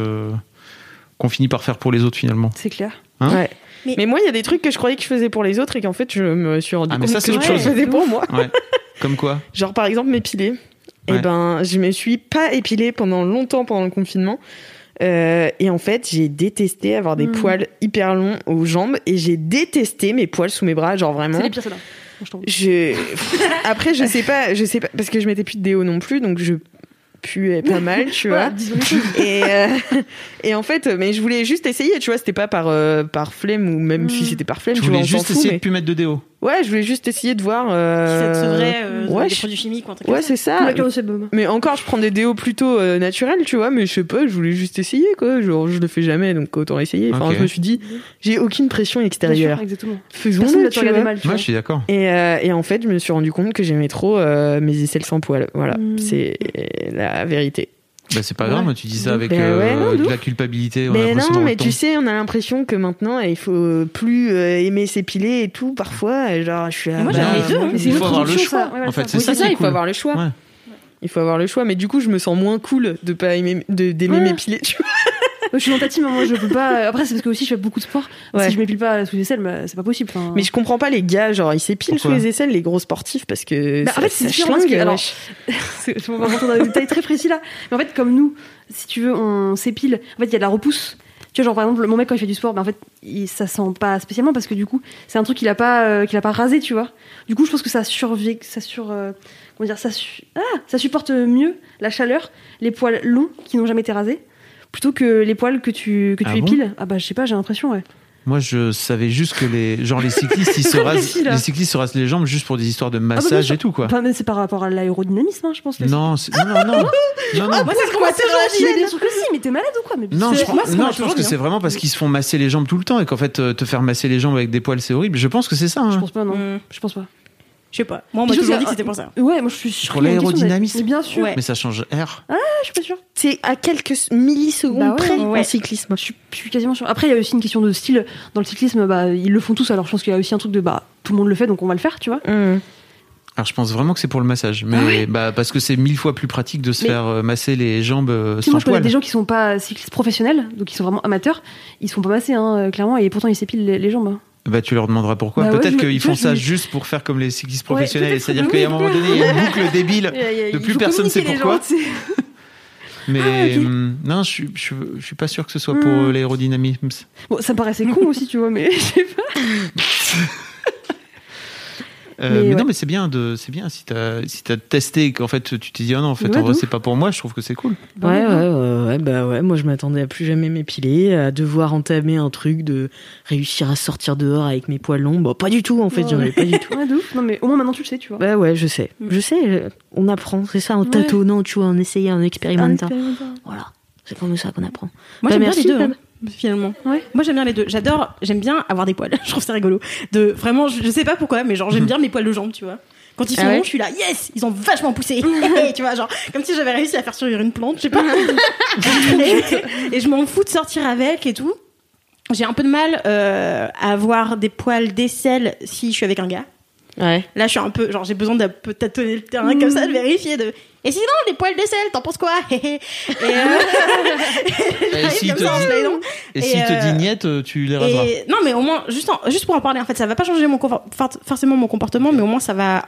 qu'on finit par faire pour les autres finalement? C'est clair. Hein? Ouais. Mais moi, il y a des trucs que je croyais que je faisais pour les autres et qu'en fait, je me suis rendu Ah, mais compte ça, c'est que autre je chose. faisais pour moi. Ouais. Comme quoi? Genre, par exemple, m'épiler. Ouais. Et ben, je me suis pas épilée pendant longtemps pendant le confinement. Et en fait, j'ai détesté avoir des poils hyper longs aux jambes, et j'ai détesté mes poils sous mes bras, genre vraiment. C'est les pires, ceux-là. Je trouve. Après, je sais pas, parce que je mettais plus de déo non plus, donc je puais pas mal, tu vois. Voilà, disons les choses. Et en fait, mais je voulais juste essayer, tu vois, c'était pas par flemme, ou même si c'était par flemme, Tu tu vois, voulais on s'en juste fout, essayer mais- de plus mettre de déo. Ouais, je voulais juste essayer de voir. Si ça te sauverait ouais, des je- produits chimiques ou un truc Ouais, comme ça. c'est ça. Ouais, c'est bon. Mais encore, je prends des déos plutôt naturels, tu vois, mais je sais pas, je voulais juste essayer, quoi. Genre, je le fais jamais, donc autant essayer. Enfin, Ok. je me suis dit, j'ai aucune pression Bien extérieure. sûr, exactement. Faisons-le, Personne ne tu te regardait vois. mal, tu Moi, vois. je suis d'accord. Et en fait, je me suis rendu compte que j'aimais trop mes aisselles sans poils. Voilà, Mm. c'est la vérité. Bah, c'est pas grave, tu dis ça avec Ben ouais, non, de d'où la culpabilité. on a Mais l'impression non, dans mais le ton. tu sais, on a l'impression que maintenant, il faut plus aimer s'épiler et tout. Parfois, genre, je suis. Mais moi, Bah, j'aime les deux. Mais c'est il une faut autre avoir le production, choix. ça. Ouais, voilà, En fait, ça. c'est Oui, ça c'est ça, qui est il faut cool. avoir le choix. Ouais. Il faut avoir le choix, mais du coup, je me sens moins cool de pas aimer, d'aimer Ouais. m'épiler, tu vois. Je suis dans ta team, moi je peux pas. Après, c'est parce que aussi je fais beaucoup de sport. Ouais. Si je m'épile pas sous les aisselles, bah, c'est pas possible. Enfin... Mais je comprends pas les gars, genre, ils s'épilent sous Pourquoi les aisselles, les gros sportifs, parce que. Bah, en fait, c'est ça différent parce que- schlingue, alors, wesh. on va rentrer dans des détails très précis là. Mais en fait, comme nous, si tu veux, on s'épile. En fait, il y a de la repousse. Tu vois, genre par exemple, mon mec quand il fait du sport, bah, en fait, ça sent pas spécialement parce que du coup, c'est un truc qu'il a pas rasé, tu vois. Du coup, je pense que ça supporte mieux la chaleur, les poils longs qui n'ont jamais été rasés, plutôt que les poils que tu Ah bon épiles. Ah bah je sais pas, j'ai l'impression, ouais. Moi, je savais juste que les cyclistes, ils se rasent, précis, là. les cyclistes se rasent les jambes juste pour des histoires de Ah bah, bien massage sûr. et tout, quoi. Enfin, mais c'est par rapport à l'aérodynamisme, hein, je pense. Non, non. Moi, c'est quoi c'est Il y a des trucs aussi, mais t'es malade ou quoi? Mais Non, je moi, ça m'a pense toujours que dit, c'est vraiment parce qu'ils se font masser les jambes tout le temps et qu'en fait, te faire masser les jambes avec des poils, c'est horrible. Je pense que c'est ça. Je Hein. pense pas, non. Je pense pas. Je sais pas. Moi, on m'a toujours dit que c'était pour ça. Ouais, moi je suis Pour l'aérodynamisme. Mais bien sûr. Ouais. Mais ça change R. Je suis pas sûre. C'est à quelques millisecondes près ouais. en cyclisme. Je suis quasiment sûre. Après, il y a aussi une question de style. Dans le cyclisme, ils le font tous. Alors je pense qu'il y a aussi un truc de tout le monde le fait, donc on va le faire, tu vois. Alors je pense vraiment que c'est pour le massage, mais parce que c'est 1000 fois plus pratique de se faire masser les jambes sans moi, je connais poil. des gens qui sont pas cyclistes professionnels, donc qui sont vraiment amateurs. Ils se font pas masser, clairement, et pourtant ils s'épilent les jambes. Bah tu leur demanderas pourquoi. Bah ouais, peut-être qu'ils font ça me- juste pour faire comme les cyclistes professionnels, peut-être. c'est-à-dire qu'il y a un moment donné, il y a une boucle débile de plus personne sait pourquoi. Mais non, je suis pas sûr que ce soit pour l'aérodynamisme. Bon, ça me paraissait con aussi, tu vois, mais je sais pas. Mais non, mais c'est bien si t'as testé et qu'en fait tu t'es dit non, en fait en vrai c'est pas pour moi, je trouve que c'est cool. Ouais, moi je m'attendais à plus jamais m'épiler, à devoir entamer un truc de réussir à sortir dehors avec mes poils longs. Bon, pas du tout en fait, j'en avais pas du tout. Ouais, de ouf. Non, mais au moins maintenant tu le sais, tu vois. Bah ouais, je sais, on apprend, c'est ça, en tâtonnant, tu vois, en essayant, en expérimentant. Voilà, c'est comme ça qu'on apprend. Moi, j'aime bien merci, les deux, Fab. finalement. Ouais. Moi, j'aime bien les deux. J'aime bien avoir des poils. Je trouve ça rigolo. Vraiment, je sais pas pourquoi, mais genre, j'aime bien mes poils de jambes, tu vois. Quand ils sont longs, je suis là, yes, ils ont vachement poussé. Tu vois, genre, comme si j'avais réussi à faire survivre une plante, je sais pas. et je m'en fous de sortir avec et tout. J'ai un peu de mal à avoir des poils d'aisselle si je suis avec un gars. Ouais. Là, je suis un peu, genre, j'ai besoin d'un peu tâtonner le terrain comme ça, de vérifier. Et sinon, les poils d'aisselle, t'en penses quoi? Et s'il te dit niette, tu les raseras. non, mais au moins, juste pour en parler, en fait, ça va pas changer forcément mon comportement, mais au moins, ça va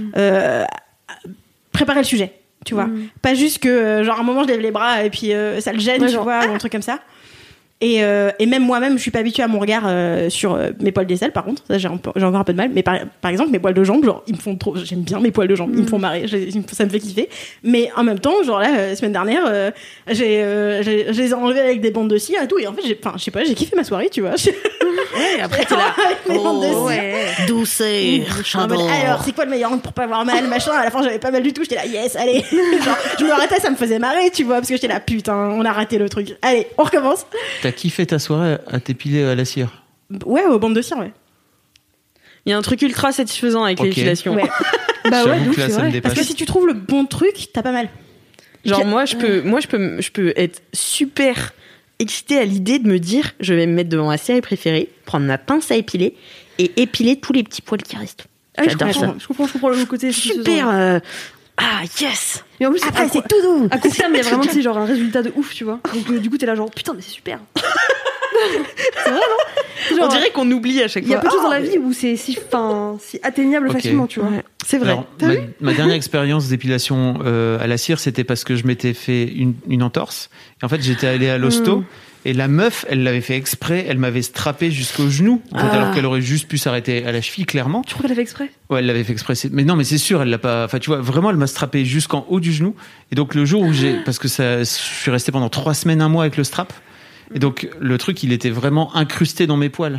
préparer le sujet, tu vois. Pas juste que, genre, à un moment, je lève les bras et puis ça le gêne, tu vois, ou un truc comme ça. Et même moi-même, je suis pas habituée à mon regard sur mes poils d'aisselle, par contre. Ça, j'ai encore un peu de mal. Mais par exemple, mes poils de jambes, genre, ils me font trop. J'aime bien mes poils de jambes, ils me font marrer, ça me fait kiffer. Mais en même temps, genre là, la semaine dernière, je les ai enlevés avec des bandes de cire et tout. Et en fait, je sais pas, j'ai kiffé ma soirée, tu vois. Ouais, après t'es là. Avec mes bandes de cire. Douceur, En mode, alors, c'est quoi le meilleur angle pour pas avoir mal, machin. À la fin, j'avais pas mal du tout. J'étais là, yes, allez. Genre, je me arrêtais, ça me faisait marrer, tu vois, parce que j'étais là, putain, on a raté le truc. Allez, on recommence. T'as kiffé ta soirée à t'épiler à la cire? Ouais, aux bandes de cire, ouais. Il y a un truc ultra satisfaisant avec l'épilation. Ouais. Bah ouais, J'avoue que là, c'est ça me vrai. dépasse. Parce que si tu trouves le bon truc, t'as pas mal. Genre moi je peux être super excitée à l'idée de me dire je vais me mettre devant ma série préférée, prendre ma pince à épiler et épiler tous les petits poils qui restent. J'adore ça. Je comprends le côté Super. Yes. Mais en plus, Après, c'est tout doux. à court terme, il y a vraiment genre un résultat de ouf, tu vois. Donc du coup, t'es là genre putain, mais c'est super. C'est vrai, non? Genre, On dirait qu'on oublie à chaque il y a fois. peu de choses dans la vie où c'est si atteignable facilement, tu vois. Ouais, c'est vrai. Alors, ma dernière expérience d'épilation à la cire, c'était parce que je m'étais fait une entorse. Et en fait, j'étais allé à l'hosto. Et la meuf, elle l'avait fait exprès, elle m'avait strappé jusqu'au genou, en fait, alors qu'elle aurait juste pu s'arrêter à la cheville, clairement. Tu crois qu'elle a fait exprès? Ouais, elle l'avait fait exprès. Mais non, mais c'est sûr, elle l'a pas. Enfin, tu vois, vraiment, elle m'a strappé jusqu'en haut du genou. Et donc, le jour où parce que je suis resté pendant 3 semaines, 1 mois avec le strap. Et donc, le truc, il était vraiment incrusté dans mes poils.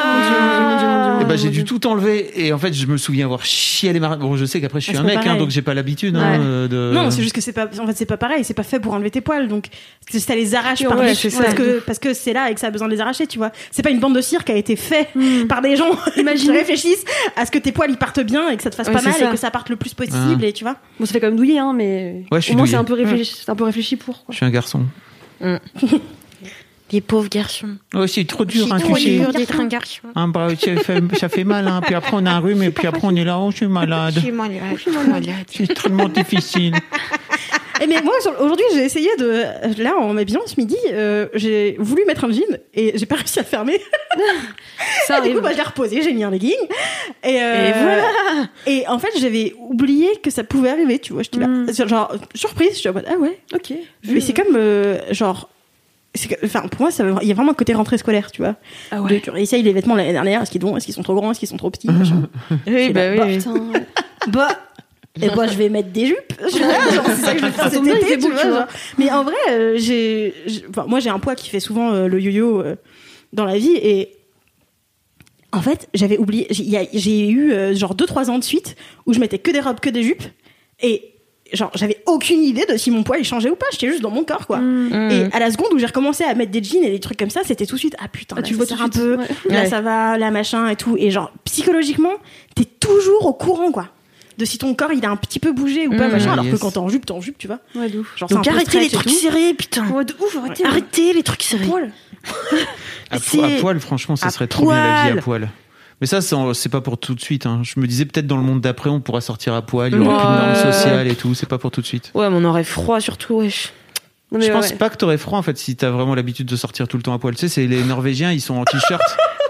Et bah, j'ai dû tout enlever. Et en fait, je me souviens avoir chialé ma... Bon, je sais qu'après, je suis un mec, donc j'ai pas l'habitude de... Non, c'est juste que c'est pas pareil. C'est pas fait pour enlever tes poils. Donc, ça les arrache par parce que c'est là et que ça a besoin de les arracher, tu vois. C'est pas une bande de cire qui a été faite par des gens qui réfléchissent à ce que tes poils ils partent bien et que ça te fasse pas mal et que ça parte le plus possible, et tu vois. Bon, ça fait quand même douiller, hein, mais ouais, au moins c'est un peu réfléchi pour. Quoi. Je suis un garçon. Les pauvres garçons. Oh, c'est trop dur, c'est trop dur d'être un garçon. Bah, ça fait mal, hein. Puis après on a un rhume et puis après on est là, oh, je suis malade. Je suis malade. C'est extrêmement difficile. Mais moi, aujourd'hui, j'ai essayé de... Là, en m'habillant ce midi, j'ai voulu mettre un jean et j'ai pas réussi à le fermer. Ça du coup, je l'ai reposé, j'ai mis un legging. Et voilà. Et en fait, j'avais oublié que ça pouvait arriver, tu vois. J'étais là, genre, surprise, je suis en mode, ah ouais, ok. Mais c'est comme, genre... Enfin, pour moi, il y a vraiment un côté rentrée scolaire, tu vois. Ah ouais. Tu réessayes les vêtements l'année dernière, est-ce qu'ils sont trop grands, est-ce qu'ils sont trop petits, machin. Oui, bah oui. Et moi, je vais mettre des jupes. C'est ça que je vais faire cet été, tu vois. Genre. Mais en vrai, moi, j'ai un poids qui fait souvent le yo-yo dans la vie. Et en fait, j'avais oublié. J'ai eu genre 2-3 ans de suite où je mettais que des robes, que des jupes. Et genre j'avais aucune idée de si mon poids il changeait ou pas, j'étais juste dans mon corps quoi. Et à la seconde où j'ai recommencé à mettre des jeans et des trucs comme ça, c'était tout de suite putain, là, tu vois un peu, là ça va, là machin et tout, et genre psychologiquement t'es toujours au courant quoi de si ton corps il a un petit peu bougé ou pas machin, alors que quand t'es en jupe, tu vois. Ouais, de ouf. Genre, donc arrêtez les trucs serrés, putain. Ouais, de ouf, arrêtez les trucs serrés. À poil, franchement, ça serait trop bien la vie à poil. Mais ça, c'est pas pour tout de suite. Hein. Je me disais peut-être dans le monde d'après, on pourra sortir à poil, il y aurait plus de normes sociales et tout. C'est pas pour tout de suite. Ouais, mais on aurait froid surtout, wesh. Non, je pense pas que t'aurais froid en fait si t'as vraiment l'habitude de sortir tout le temps à poil. Tu sais, c'est les Norvégiens, ils sont en t-shirt.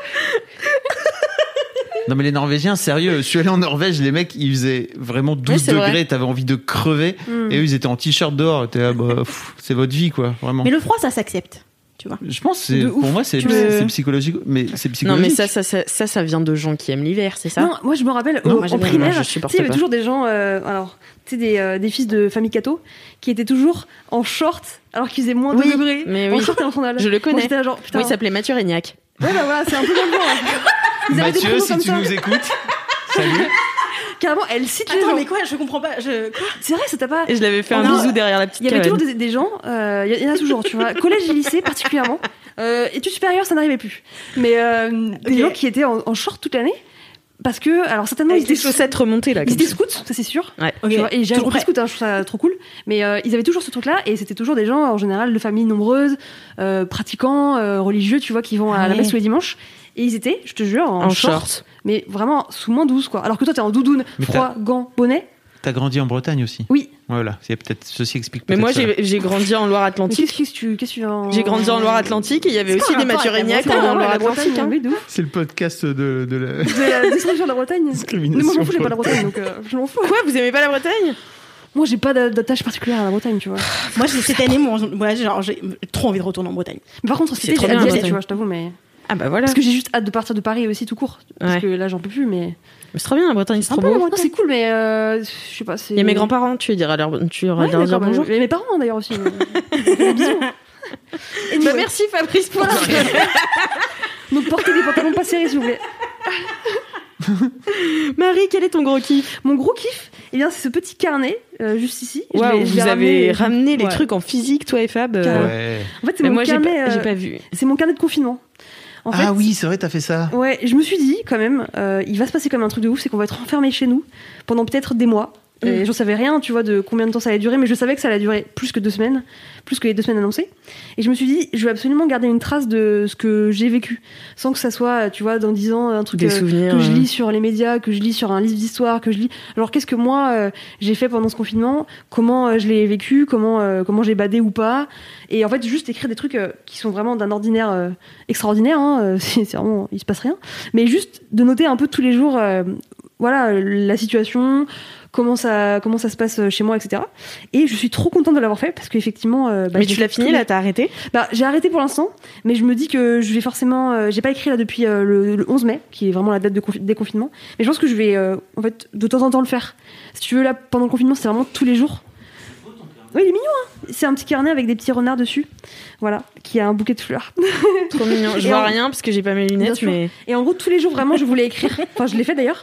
Non mais les Norvégiens, sérieux, je suis allé en Norvège, les mecs, ils faisaient vraiment 12 degrés, t'avais envie de crever, et eux, ils étaient en t-shirt dehors. T'es là, c'est votre vie, quoi, vraiment. Mais le froid, ça s'accepte. Tu vois. Je pense que pour moi c'est psychologique, mais c'est psychologique. Non mais ça vient de gens qui aiment l'hiver, c'est ça? Non, moi je me rappelle en primaire, il y avait toujours des gens, alors tu sais des fils de famille catho qui étaient toujours en short alors qu'ils faisaient moins de degrés, mais en short et en sandales. Je le connais. Moi, genre, putain, il s'appelait Mathieu Régnac. Ouais bah voilà, c'est un peu dans le genre. Mathieu, si tu nous écoutes, salut. Carrément, elle cite les gens. Attends, mais quoi? Je comprends pas. Quoi? C'est vrai, ça t'a pas. Et je l'avais fait un bisou derrière la petite. Il y avait toujours des gens, il y en a toujours, tu vois, collège et lycée particulièrement. Études supérieures, ça n'arrivait plus. Mais des gens qui étaient en short toute l'année. Parce que, alors certainement, ils étaient chaussettes remontées là. Ils étaient scouts, ça c'est sûr. Ouais. Tu vois, et j'ai un groupe de scouts, je trouve ça trop cool. Mais ils avaient toujours ce truc-là, et c'était toujours des gens en général de familles nombreuses, pratiquants, religieux, tu vois, qui vont à la messe tous les dimanches. Et ils étaient, je te jure, en short. Mais vraiment sous moins 12, quoi. Alors que toi, t'es en doudoune, froid, gants, bonnet. T'as grandi en Bretagne aussi. Oui. Voilà, ceci explique peut-être. Mais moi, ça. j'ai grandi en Loire-Atlantique. Qu'est-ce que tu en... J'ai grandi en Loire-Atlantique et il y avait aussi des Mathieu Régnac en Loire-Atlantique. C'est le podcast de la destruction de la Bretagne. Mais moi, je m'en fous, j'ai pas la Bretagne, donc je m'en fous. Quoi, vous aimez pas la Bretagne? Moi, j'ai pas d'attache particulière à la Bretagne, tu vois. Moi, cette année, j'ai trop envie de retourner en Bretagne. Mais par contre, c'était trop bien, tu vois, je t'avoue, mais. Ah bah voilà. Parce que j'ai juste hâte de partir de Paris aussi tout court. Parce que là, j'en peux plus, mais. C'est trop bien la Bretagne, c'est trop beau. Non, c'est cool, mais je sais pas. Il y a mes grands-parents, tu leur dire bonjour. Et mes parents d'ailleurs aussi. Bisous. Bah merci Fabrice pour Donc portez des pantalons pas serrés, s'il vous plaît. Marie, quel est ton gros kiff? Mon gros kiff, eh bien, c'est ce petit carnet juste ici. Wow, vous avez ramené les trucs en physique, toi et Fab. Ouais. En fait, c'est mon carnet. J'ai pas vu. C'est mon carnet de confinement. En fait, oui, c'est vrai, t'as fait ça. Ouais, je me suis dit quand même, il va se passer comme un truc de ouf, c'est qu'on va être enfermés chez nous pendant peut-être des mois. Et j'en savais rien, tu vois, de combien de temps ça allait durer, mais je savais que ça allait durer plus que 2 semaines, plus que les 2 semaines annoncées. Et je me suis dit, je vais absolument garder une trace de ce que j'ai vécu, sans que ça soit, tu vois, dans 10 ans, un truc des souvenirs, que je lis sur les médias, que je lis sur un livre d'histoire, que je lis. Alors qu'est-ce que moi j'ai fait pendant ce confinement, comment je l'ai vécu, comment j'ai badé ou pas. Et en fait, juste écrire des trucs qui sont vraiment d'un ordinaire extraordinaire, hein, c'est vraiment, il se passe rien. Mais juste de noter un peu tous les jours, voilà, la situation, comment ça se passe chez moi, etc. Et je suis trop contente de l'avoir fait parce qu'effectivement. Mais tu l'as fini là, t'as arrêté? J'ai arrêté pour l'instant, mais je me dis que je vais forcément. J'ai pas écrit là depuis le 11 mai, qui est vraiment la date de déconfinement. Mais je pense que je vais en fait de temps en temps le faire. Si tu veux, là pendant le confinement, c'est vraiment tous les jours. Oui, il est mignon, hein. C'est un petit carnet avec des petits renards dessus. Voilà, qui a un bouquet de fleurs. Trop mignon. Je vois rien parce que j'ai pas mes lunettes, mais. Et en gros, tous les jours, vraiment, je voulais écrire. Enfin, je l'ai fait d'ailleurs.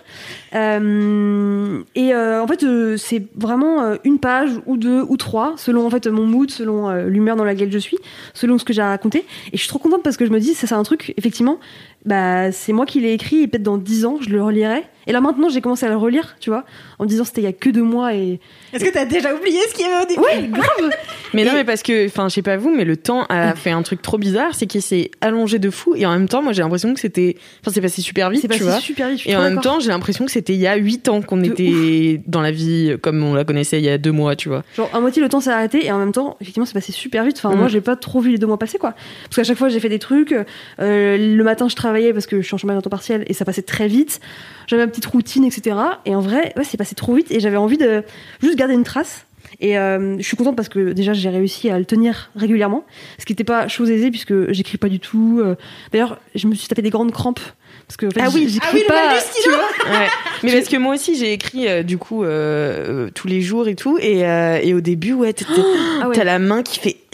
En fait, c'est vraiment une page ou 2 ou 3, selon en fait mon mood, selon l'humeur dans laquelle je suis, selon ce que j'ai à raconter. Et je suis trop contente parce que je me dis, c'est un truc, effectivement, c'est moi qui l'ai écrit et peut-être dans 10 ans, je le relirai. Et là maintenant, j'ai commencé à le relire, tu vois, en me disant c'était il y a que 2 mois et. Est-ce que t'as déjà oublié ce qu'il y avait au début? Ouais, grave. Mais non, mais parce que, enfin, je sais pas vous, mais le temps a fait un truc trop bizarre, c'est qu'il s'est allongé de fou. Et en même temps, moi, j'ai l'impression que c'est passé super vite, tu vois. C'est super vite. Et en même temps, j'ai l'impression que c'était il y a 8 ans qu'on était dans la vie comme on la connaissait il y a 2 mois, tu vois. Genre, à moitié, le temps s'est arrêté et en même temps, effectivement, c'est passé super vite. Enfin, moi, j'ai pas trop vu les 2 mois passer, quoi. Parce qu'à chaque fois, j'ai fait des trucs. Le matin, je travaillais parce que je suis en chômage à temps partiel et ça passait très vite. J'avais ma petite routine, etc. Et en vrai, c'est passé trop vite et j'avais envie de juste garder une trace. Et je suis contente parce que déjà j'ai réussi à le tenir régulièrement, ce qui n'était pas chose aisée puisque j'écris pas du tout. D'ailleurs, je me suis tapé des grandes crampes parce que en fait, j'écris le pas. mal du stylo. Ouais. Mais parce que moi aussi j'ai écrit du coup tous les jours et tout et au début t'as la main qui fait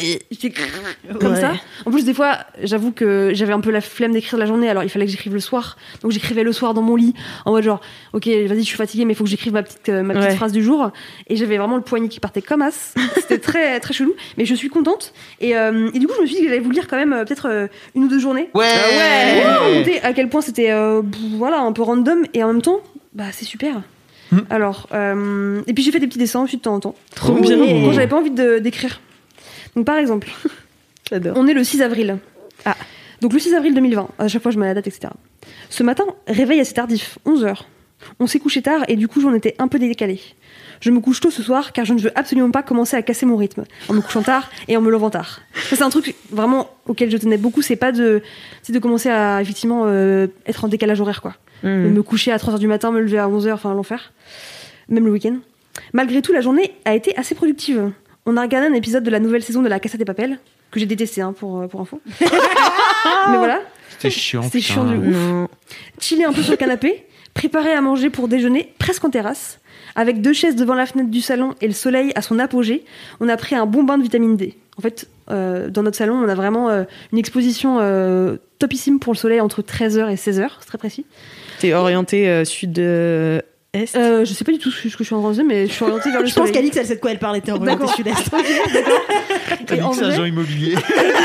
j'étais comme ça. En plus, des fois, j'avoue que j'avais un peu la flemme d'écrire la journée, alors il fallait que j'écrive le soir. Donc j'écrivais le soir dans mon lit, en mode genre, ok, vas-y, je suis fatiguée, mais il faut que j'écrive ma petite phrase du jour. Et j'avais vraiment le poignet qui partait comme as. C'était très, très chelou, mais je suis contente. Et du coup, je me suis dit que j'allais vous lire quand même peut-être 1 ou 2 journées. Ouais. Pour raconter à quel point c'était voilà, un peu random, et en même temps, bah c'est super. Alors, et puis j'ai fait des petits dessins aussi de temps en temps. Trop bien. Quand j'avais pas envie d'écrire. Donc par exemple, J'adore. on est le 6 avril. Ah. Donc le 6 avril 2020, à chaque fois je mets la date, etc. Ce matin, réveil assez tardif, 11h. On s'est couché tard et du coup j'en étais un peu décalée. Je me couche tôt ce soir car je ne veux absolument pas commencer à casser mon rythme en me couchant tard et en me levant tard. Ça, c'est un truc vraiment auquel je tenais beaucoup, c'est de commencer à effectivement être en décalage horaire, quoi. De me coucher à 3h du matin, me lever à 11h, enfin l'enfer. Même le week-end. Malgré tout, la journée a été assez productive. On a regardé un épisode de la nouvelle saison de La Casa de Papel, que j'ai détesté pour info. Mais voilà. C'était chiant. C'était chiant de ouf. Chiller un peu sur le canapé, préparer à manger pour déjeuner, presque en terrasse. Avec 2 chaises devant la fenêtre du salon et le soleil à son apogée, on a pris un bon bain de vitamine D. En fait, dans notre salon, on a vraiment une exposition topissime pour le soleil entre 13h et 16h, c'est très précis. T'es orienté sud-est Je sais pas du tout ce que je suis en train de dire, mais je suis orientée vers le Je pense soleil. qu'Alix, elle sait de quoi elle parle, elle était orientée D'accord. sud-est. D'accord. Et en Alix, vrai- agent immobilier.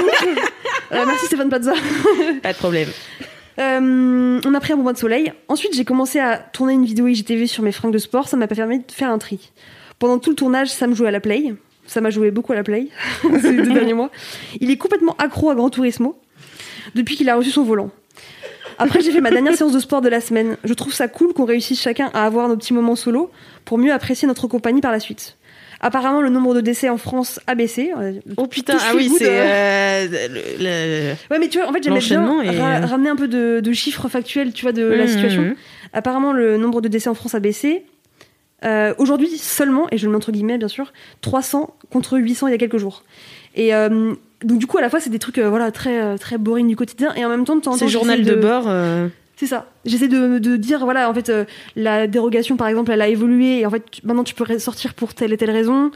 merci Stéphane Plaza. Pas de problème. On a pris un bon bain de soleil. Ensuite, j'ai commencé à tourner une vidéo IGTV sur mes fringues de sport. Ça m'a permis de faire un tri. Pendant tout le tournage, Sam jouait à la Play. Ça m'a joué beaucoup à la Play ces 2 derniers mois. Il est complètement accro à Gran Turismo depuis qu'il a reçu son volant. Après, j'ai fait ma dernière séance de sport de la semaine. Je trouve ça cool qu'on réussisse chacun à avoir nos petits moments solo pour mieux apprécier notre compagnie par la suite. Apparemment, le nombre de décès en France a baissé. Oh putain, Touche ah le oui, goût c'est Ouais, mais tu vois, en fait, j'aimais bien l'enchaînement et ramener un peu de chiffres factuels, tu vois, de la situation. Apparemment, le nombre de décès en France a baissé. Aujourd'hui seulement, et je le mets entre guillemets bien sûr, 300 contre 800 il y a quelques jours. Et donc du coup à la fois c'est des trucs voilà très très boring du quotidien, et en même temps de temps en temps c'est journal de bord. c'est ça. J'essaie de dire voilà en fait la dérogation par exemple elle a évolué, et en fait maintenant tu peux sortir pour telle et telle raison.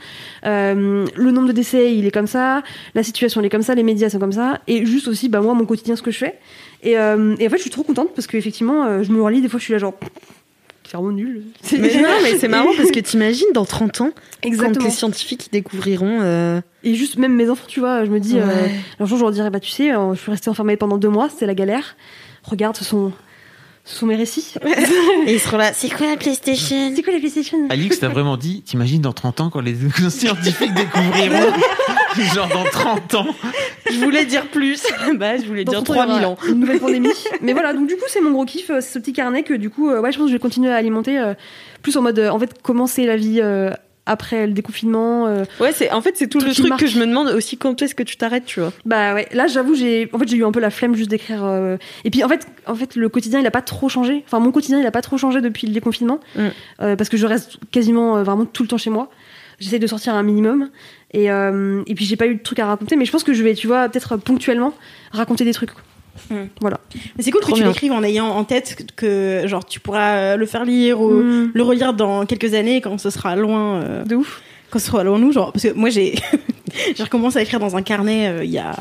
Le nombre de décès il est comme ça, la situation elle est comme ça, les médias sont comme ça, et juste aussi bah moi mon quotidien ce que je fais. Et en fait je suis trop contente parce qu'effectivement je me relis des fois je suis là genre c'est vraiment nul. Mais non, mais c'est marrant parce que t'imagines dans 30 ans, Exactement. quand les scientifiques découvriront. Et juste même mes enfants, tu vois, je me dis, un jour je leur dirais, bah tu sais, je suis restée enfermée pendant 2 mois, c'était la galère. Regarde, ce sont mes récits. Et ils seront là, c'est quoi la PlayStation? C'est quoi la PlayStation? Alix, t'as vraiment dit, t'imagines dans 30 ans quand les scientifiques découvriront, genre dans 30 ans. Je voulais dire plus. Bah, je voulais dire 3000 ans. Une nouvelle pandémie. Mais voilà, donc du coup, c'est mon gros kiff, c'est ce petit carnet que du coup, ouais, je pense que je vais continuer à alimenter plus en mode, en fait, comment c'est la vie après le déconfinement. Ouais, c'est tout le truc que je me demande aussi, quand est-ce que tu t'arrêtes, tu vois. Bah ouais, là j'avoue j'ai eu un peu la flemme juste d'écrire et puis en fait le quotidien il a pas trop changé. Enfin mon quotidien il a pas trop changé depuis le déconfinement parce que je reste quasiment vraiment tout le temps chez moi. J'essaie de sortir un minimum et puis j'ai pas eu de trucs à raconter, mais je pense que je vais, tu vois, peut-être ponctuellement raconter des trucs. Voilà. Mais c'est cool que tu l'écrives en ayant en tête que genre tu pourras le faire lire ou le relire dans quelques années quand ce sera loin. De ouf. Quand ce sera loin de nous, genre parce que moi j'ai j'ai recommencé à écrire dans un carnet il y a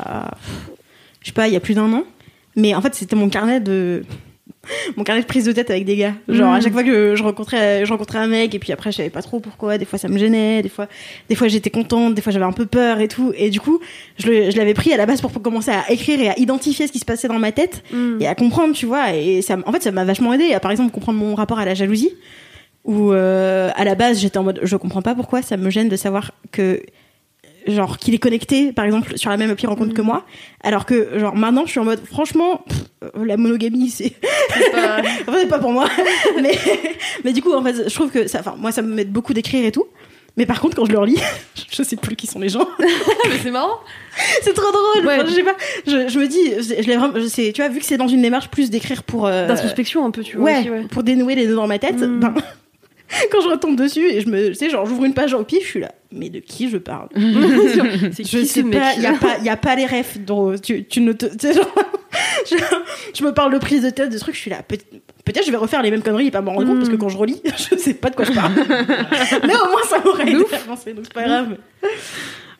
plus d'1 an, mais en fait c'était mon carnet de prise de tête avec des gars. Genre à chaque fois que je rencontrais un mec et puis après je savais pas trop pourquoi, des fois ça me gênait, des fois j'étais contente, des fois j'avais un peu peur et tout, et du coup je l'avais pris à la base pour commencer à écrire et à identifier ce qui se passait dans ma tête et à comprendre, tu vois, et ça en fait ça m'a vachement aidé à par exemple comprendre mon rapport à la jalousie, où à la base j'étais en mode je comprends pas pourquoi ça me gêne de savoir que genre qu'il est connecté par exemple sur la même appli rencontre que moi, alors que genre maintenant je suis en mode franchement la monogamie c'est pas pour moi. mais du coup en fait je trouve que ça, enfin moi ça me met beaucoup d'écrire et tout, mais par contre quand je le relis je sais plus qui sont les gens. Mais c'est marrant. C'est trop drôle. Ouais. Enfin, je sais pas, je me dis je l'ai vraiment, tu vois, vu que c'est dans une démarche plus d'écrire pour d'introspection un peu, tu vois. ouais, aussi, ouais. pour dénouer les nœuds dans ma tête, ben quand je retombe dessus et tu sais, genre j'ouvre une page au pif, je suis là, mais de qui je parle? C'est Je qui sais ce mec? pas, il y a pas les refs, donc tu ne te, tu sais, genre, je me parle de prise de tête, de trucs, je suis là, peut-être je vais refaire les mêmes conneries et pas m'en rendre compte parce que quand je relis, je sais pas de quoi je parle. Mais au moins ça m'aurait aidé à avancer, donc c'est pas grave.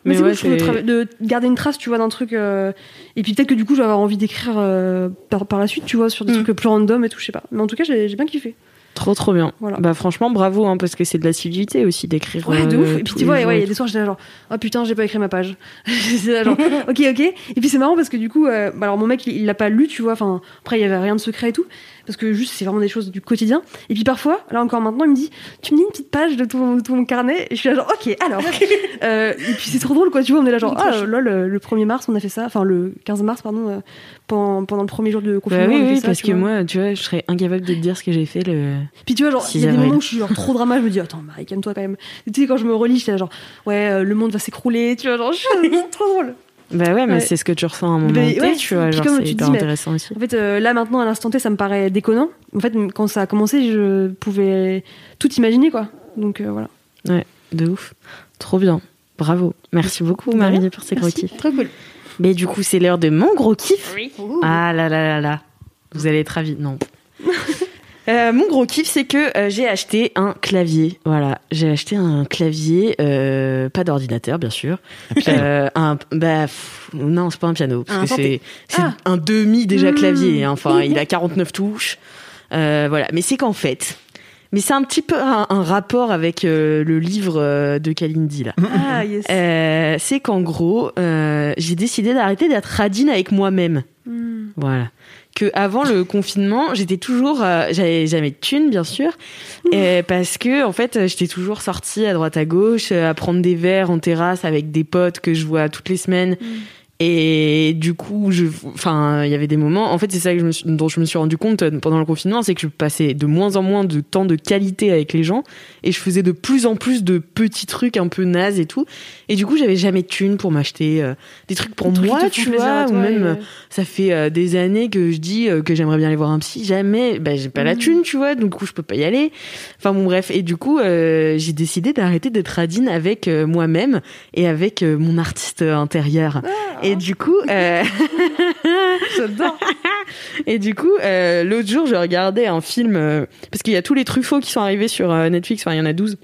Mais c'est cool, je trouve, de garder une trace, tu vois, d'un truc. Et puis peut-être que du coup, je vais avoir envie d'écrire par la suite, tu vois, sur des trucs plus random et tout, je sais pas. Mais en tout cas, j'ai bien kiffé. Trop bien. Voilà. Bah franchement bravo hein, parce que c'est de l'assiduité aussi d'écrire. Ouais, de ouf. Et puis tu vois, il y a des soirs j'étais là genre oh putain, j'ai pas écrit ma page. J'étais là genre OK. Et puis c'est marrant parce que du coup alors mon mec il l'a pas lu, tu vois, enfin après il y avait rien de secret et tout parce que juste c'est vraiment des choses du quotidien. Et puis parfois, là encore maintenant, il me dit tu me dis une petite page de ton carnet et je suis là genre OK, alors. Et puis c'est trop drôle quoi, tu vois, on est là genre le 1er mars, on a fait ça, enfin le 15 mars pardon pendant le premier jour de confinement. Bah oui, ça, parce que moi, tu vois, je serais incapable de te dire ce que j'ai fait le. Puis tu vois, genre, il y a des moments où je suis genre trop drama, je me dis, attends, Marie, calme-toi quand même. Et tu sais, quand je me relis, j'étais là, genre, ouais, le monde va s'écrouler, tu vois, genre, c'est trop drôle. Bah ouais, mais c'est ce que tu ressens à un moment T, tu vois, genre, c'est hyper intéressant aussi. En fait, là, maintenant, à l'instant T, ça me paraît déconnant. En fait, quand ça a commencé, je pouvais tout imaginer, quoi. Donc, voilà. Ouais, de ouf. Trop bien. Bravo. Merci beaucoup, Marie, pour ces gros kiffs. Trop cool. Mais du coup, c'est l'heure de mon gros kiff. Oui. Ah là. Vous allez être ravis. Non. Mon gros kiff, c'est que j'ai acheté un clavier. Voilà, j'ai acheté un clavier, pas d'ordinateur, bien sûr. Non, c'est pas un piano, parce que c'est un demi déjà clavier. Enfin, il a 49 touches. Voilà, mais c'est qu'en fait, c'est un petit peu un rapport avec le livre de Kalindi là. Ah yes. C'est qu'en gros, j'ai décidé d'arrêter d'être radine avec moi-même. Voilà. Que avant le confinement, j'étais toujours, j'avais jamais de thunes bien sûr, parce que en fait, j'étais toujours sortie à droite à gauche, à prendre des verres en terrasse avec des potes que je vois toutes les semaines. Et du coup, il y avait des moments. En fait, c'est ça dont je me suis rendu compte pendant le confinement, c'est que je passais de moins en moins de temps de qualité avec les gens, et je faisais de plus en plus de petits trucs un peu nazes et tout. Et du coup, j'avais jamais de thunes pour m'acheter des trucs pour moi, tu vois, ou même ça fait des années que je dis que j'aimerais bien aller voir un psy, jamais. Bah, j'ai pas la thune, tu vois, donc du coup, je peux pas y aller. Enfin bon, bref. Et du coup, j'ai décidé d'arrêter d'être radine avec moi-même et avec mon artiste intérieur. Et du coup, j'adore. Et du coup, l'autre jour, je regardais un film parce qu'il y a tous les Truffaut qui sont arrivés sur Netflix. Enfin, il y en a 12.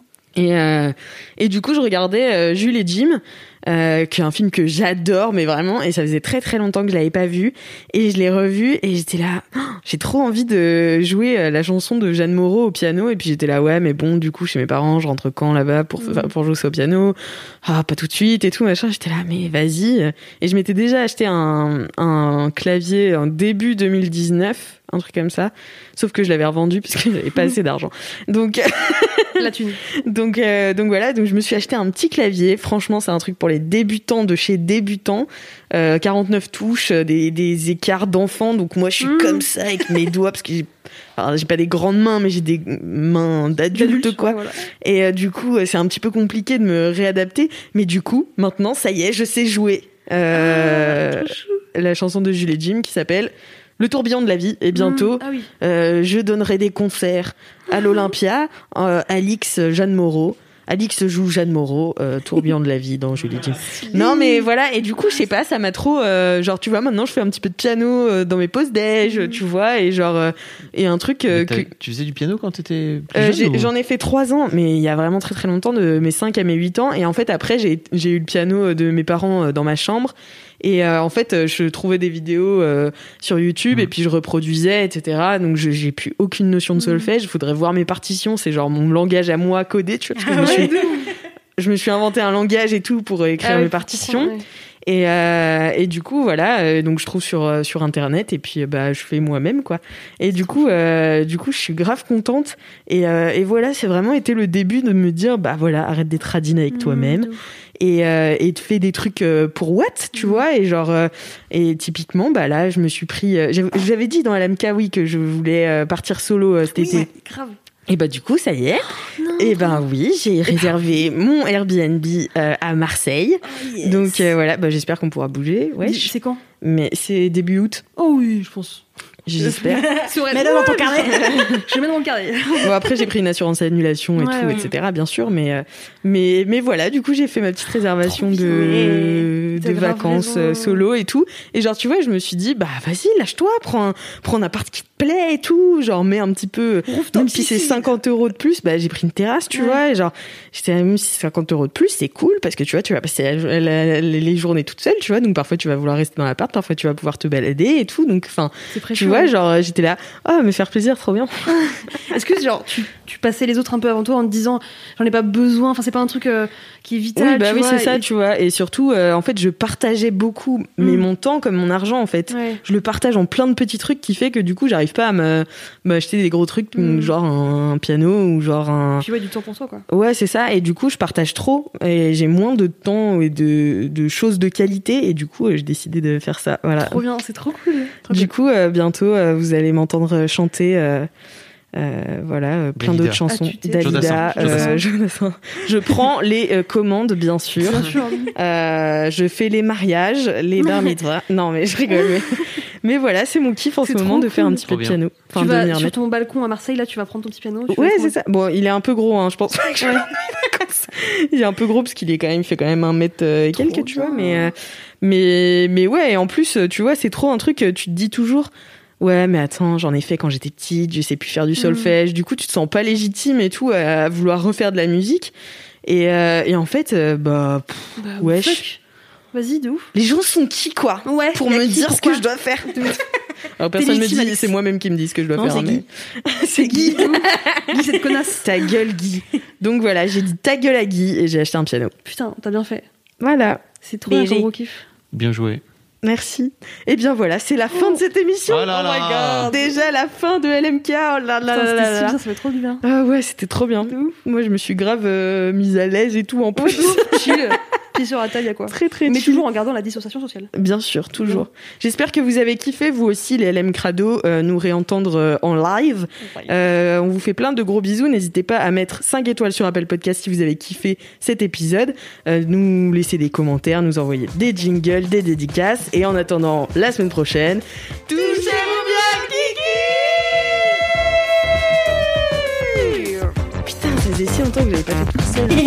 Et du coup, je regardais Jules et Jim, qui est un film que j'adore, mais vraiment, et ça faisait très très longtemps que je l'avais pas vu, et je l'ai revu, et j'étais là, j'ai trop envie de jouer la chanson de Jeanne Moreau au piano, et puis j'étais là, ouais, mais bon, du coup, chez mes parents, je rentre quand là-bas pour jouer ça au piano? Ah, pas tout de suite, et tout, machin. J'étais là, mais vas-y. Et je m'étais déjà acheté un clavier en début 2019, un truc comme ça, sauf que je l'avais revendu parce que j'avais pas assez d'argent. Donc la thune. Donc voilà, donc je me suis acheté un petit clavier. Franchement, c'est un truc pour les débutants de chez débutants. 49 touches, des écarts d'enfants. Donc moi, je suis comme ça avec mes doigts parce que j'ai pas des grandes mains, mais j'ai des mains d'adulte, quoi. Voilà. Et du coup, c'est un petit peu compliqué de me réadapter. Mais du coup, maintenant, ça y est, je sais jouer la chanson de Jules et Jim qui s'appelle Le tourbillon de la vie. Et bientôt, je donnerai des concerts à l'Olympia. Alix Jeanne Moreau. Alix joue Jeanne Moreau, tourbillon de la vie dans Jules et Jim. Non mais voilà, et du coup je sais pas, ça m'a trop genre tu vois, maintenant je fais un petit peu de piano dans mes pauses déj, tu vois, et genre et un truc tu faisais du piano quand t'étais plus jeune, j'en ai fait 3 ans, mais il y a vraiment très très longtemps, de mes 5 à mes 8 ans, et en fait après j'ai eu le piano de mes parents dans ma chambre. Et en fait, je trouvais des vidéos sur YouTube et puis je reproduisais, etc. Donc j'ai plus aucune notion de solfège. Il faudrait voir mes partitions. C'est genre mon langage à moi codé, tu vois. Parce que je me suis inventé un langage et tout pour écrire mes partitions. Et du coup, voilà. Donc je trouve sur Internet et puis je fais moi-même, quoi. Et du coup, je suis grave contente. Et voilà, c'est vraiment été le début de me dire, bah voilà, arrête d'être radine avec toi-même. Et te fais des trucs pour what, tu vois, et genre et typiquement là je me suis pris j'avais dit dans LMK que je voulais partir solo cet été. Grave. Et du coup ça y est. Et oui, j'ai réservé mon Airbnb à Marseille. Yes. Donc voilà, j'espère qu'on pourra bouger. Ouais. C'est quand? Mais c'est début août. Oh oui, je pense. J'espère. Mets-le dans ton carnet. Je le mets dans mon carnet. Bon, après, j'ai pris une assurance annulation et tout, etc., bien sûr. Mais voilà, du coup, j'ai fait ma petite réservation de vacances solo et tout. Et genre, tu vois, je me suis dit, bah, vas-y, lâche-toi, prends un appart qui te plaît et tout. Genre, mets un petit peu, même si c'est 50 € de plus, bah, j'ai pris une terrasse, tu vois. Et genre, même si c'est 50 € de plus, c'est cool parce que tu vois, tu vas passer les journées toute seule, tu vois. Donc, parfois, tu vas vouloir rester dans l'appart, parfois, tu vas pouvoir te balader et tout. Donc, enfin, tu vois, genre, j'étais là, me faire plaisir, trop bien. Est-ce que, genre, tu passais les autres un peu avant toi en te disant, j'en ai pas besoin, enfin, c'est pas un truc qui est vital. Oui, bah tu oui, vois, c'est ça, tu vois. Et surtout, en fait, je partageais beaucoup, mais mon temps comme mon argent, en fait. Ouais. Je le partage en plein de petits trucs qui fait que du coup, j'arrive pas à m'acheter des gros trucs, genre un piano ou genre un. Puis ouais, du temps pour toi, quoi. Ouais, c'est ça. Et du coup, je partage trop et j'ai moins de temps et de choses de qualité. Et du coup, j'ai décidé de faire ça. Voilà. Trop bien, c'est trop cool. Du coup, bientôt, vous allez m'entendre chanter. Voilà, plein d'autres chansons. Dalida, Jonathan. Je prends les commandes, bien sûr. Je fais les mariages, les bar mitzvahs. Non, mais je rigole. Mais voilà, c'est mon kiff en ce moment de faire un petit peu de piano. Enfin, tu vas sur ton balcon à Marseille, là, tu vas prendre ton petit piano. Ouais, c'est ça. Bon, il est un peu gros, hein, je pense. Il est un peu gros parce qu'il fait quand même 1 mètre et quelques, tu vois. Mais ouais, et en plus, tu vois, c'est trop un truc, tu te dis toujours. Ouais, mais attends, j'en ai fait quand j'étais petite, je sais plus faire du solfège. Du coup, tu te sens pas légitime et tout à vouloir refaire de la musique. Et en fait, wesh. Vas-y, de ouf. Les gens sont qui, quoi, pour me dire ce que je dois faire. Alors, personne me dit, c'est moi-même qui me dis ce que je dois faire. C'est Guy. C'est Guy. Guy, cette connasse. Ta gueule, Guy. Donc voilà, j'ai dit ta gueule à Guy et j'ai acheté un piano. Putain, t'as bien fait. Voilà. C'est trop un gros kiff. Bien joué. Merci. Et bien voilà, c'est la fin de cette émission. Oh là là. My God. Déjà la fin de LMK. Oh là là là là. Ça va trop bien. Ah ouais, c'était trop bien. Moi, je me suis grave mise à l'aise et tout en plus. Chill. Pied sur la taille, à quoi. Très très Mais chill. toujours en gardant la dissociation sociale. Bien sûr, toujours. J'espère que vous avez kiffé, vous aussi, les LM Crado, nous réentendre en live. On vous fait plein de gros bisous. N'hésitez pas à mettre 5 étoiles sur Apple Podcast si vous avez kiffé cet épisode. Nous laisser des commentaires, nous envoyer des jingles, des dédicaces. Et en attendant, la semaine prochaine, touchez-vous bien, Kiki! Putain, ça faisait si longtemps que j'avais pas fait tout seul.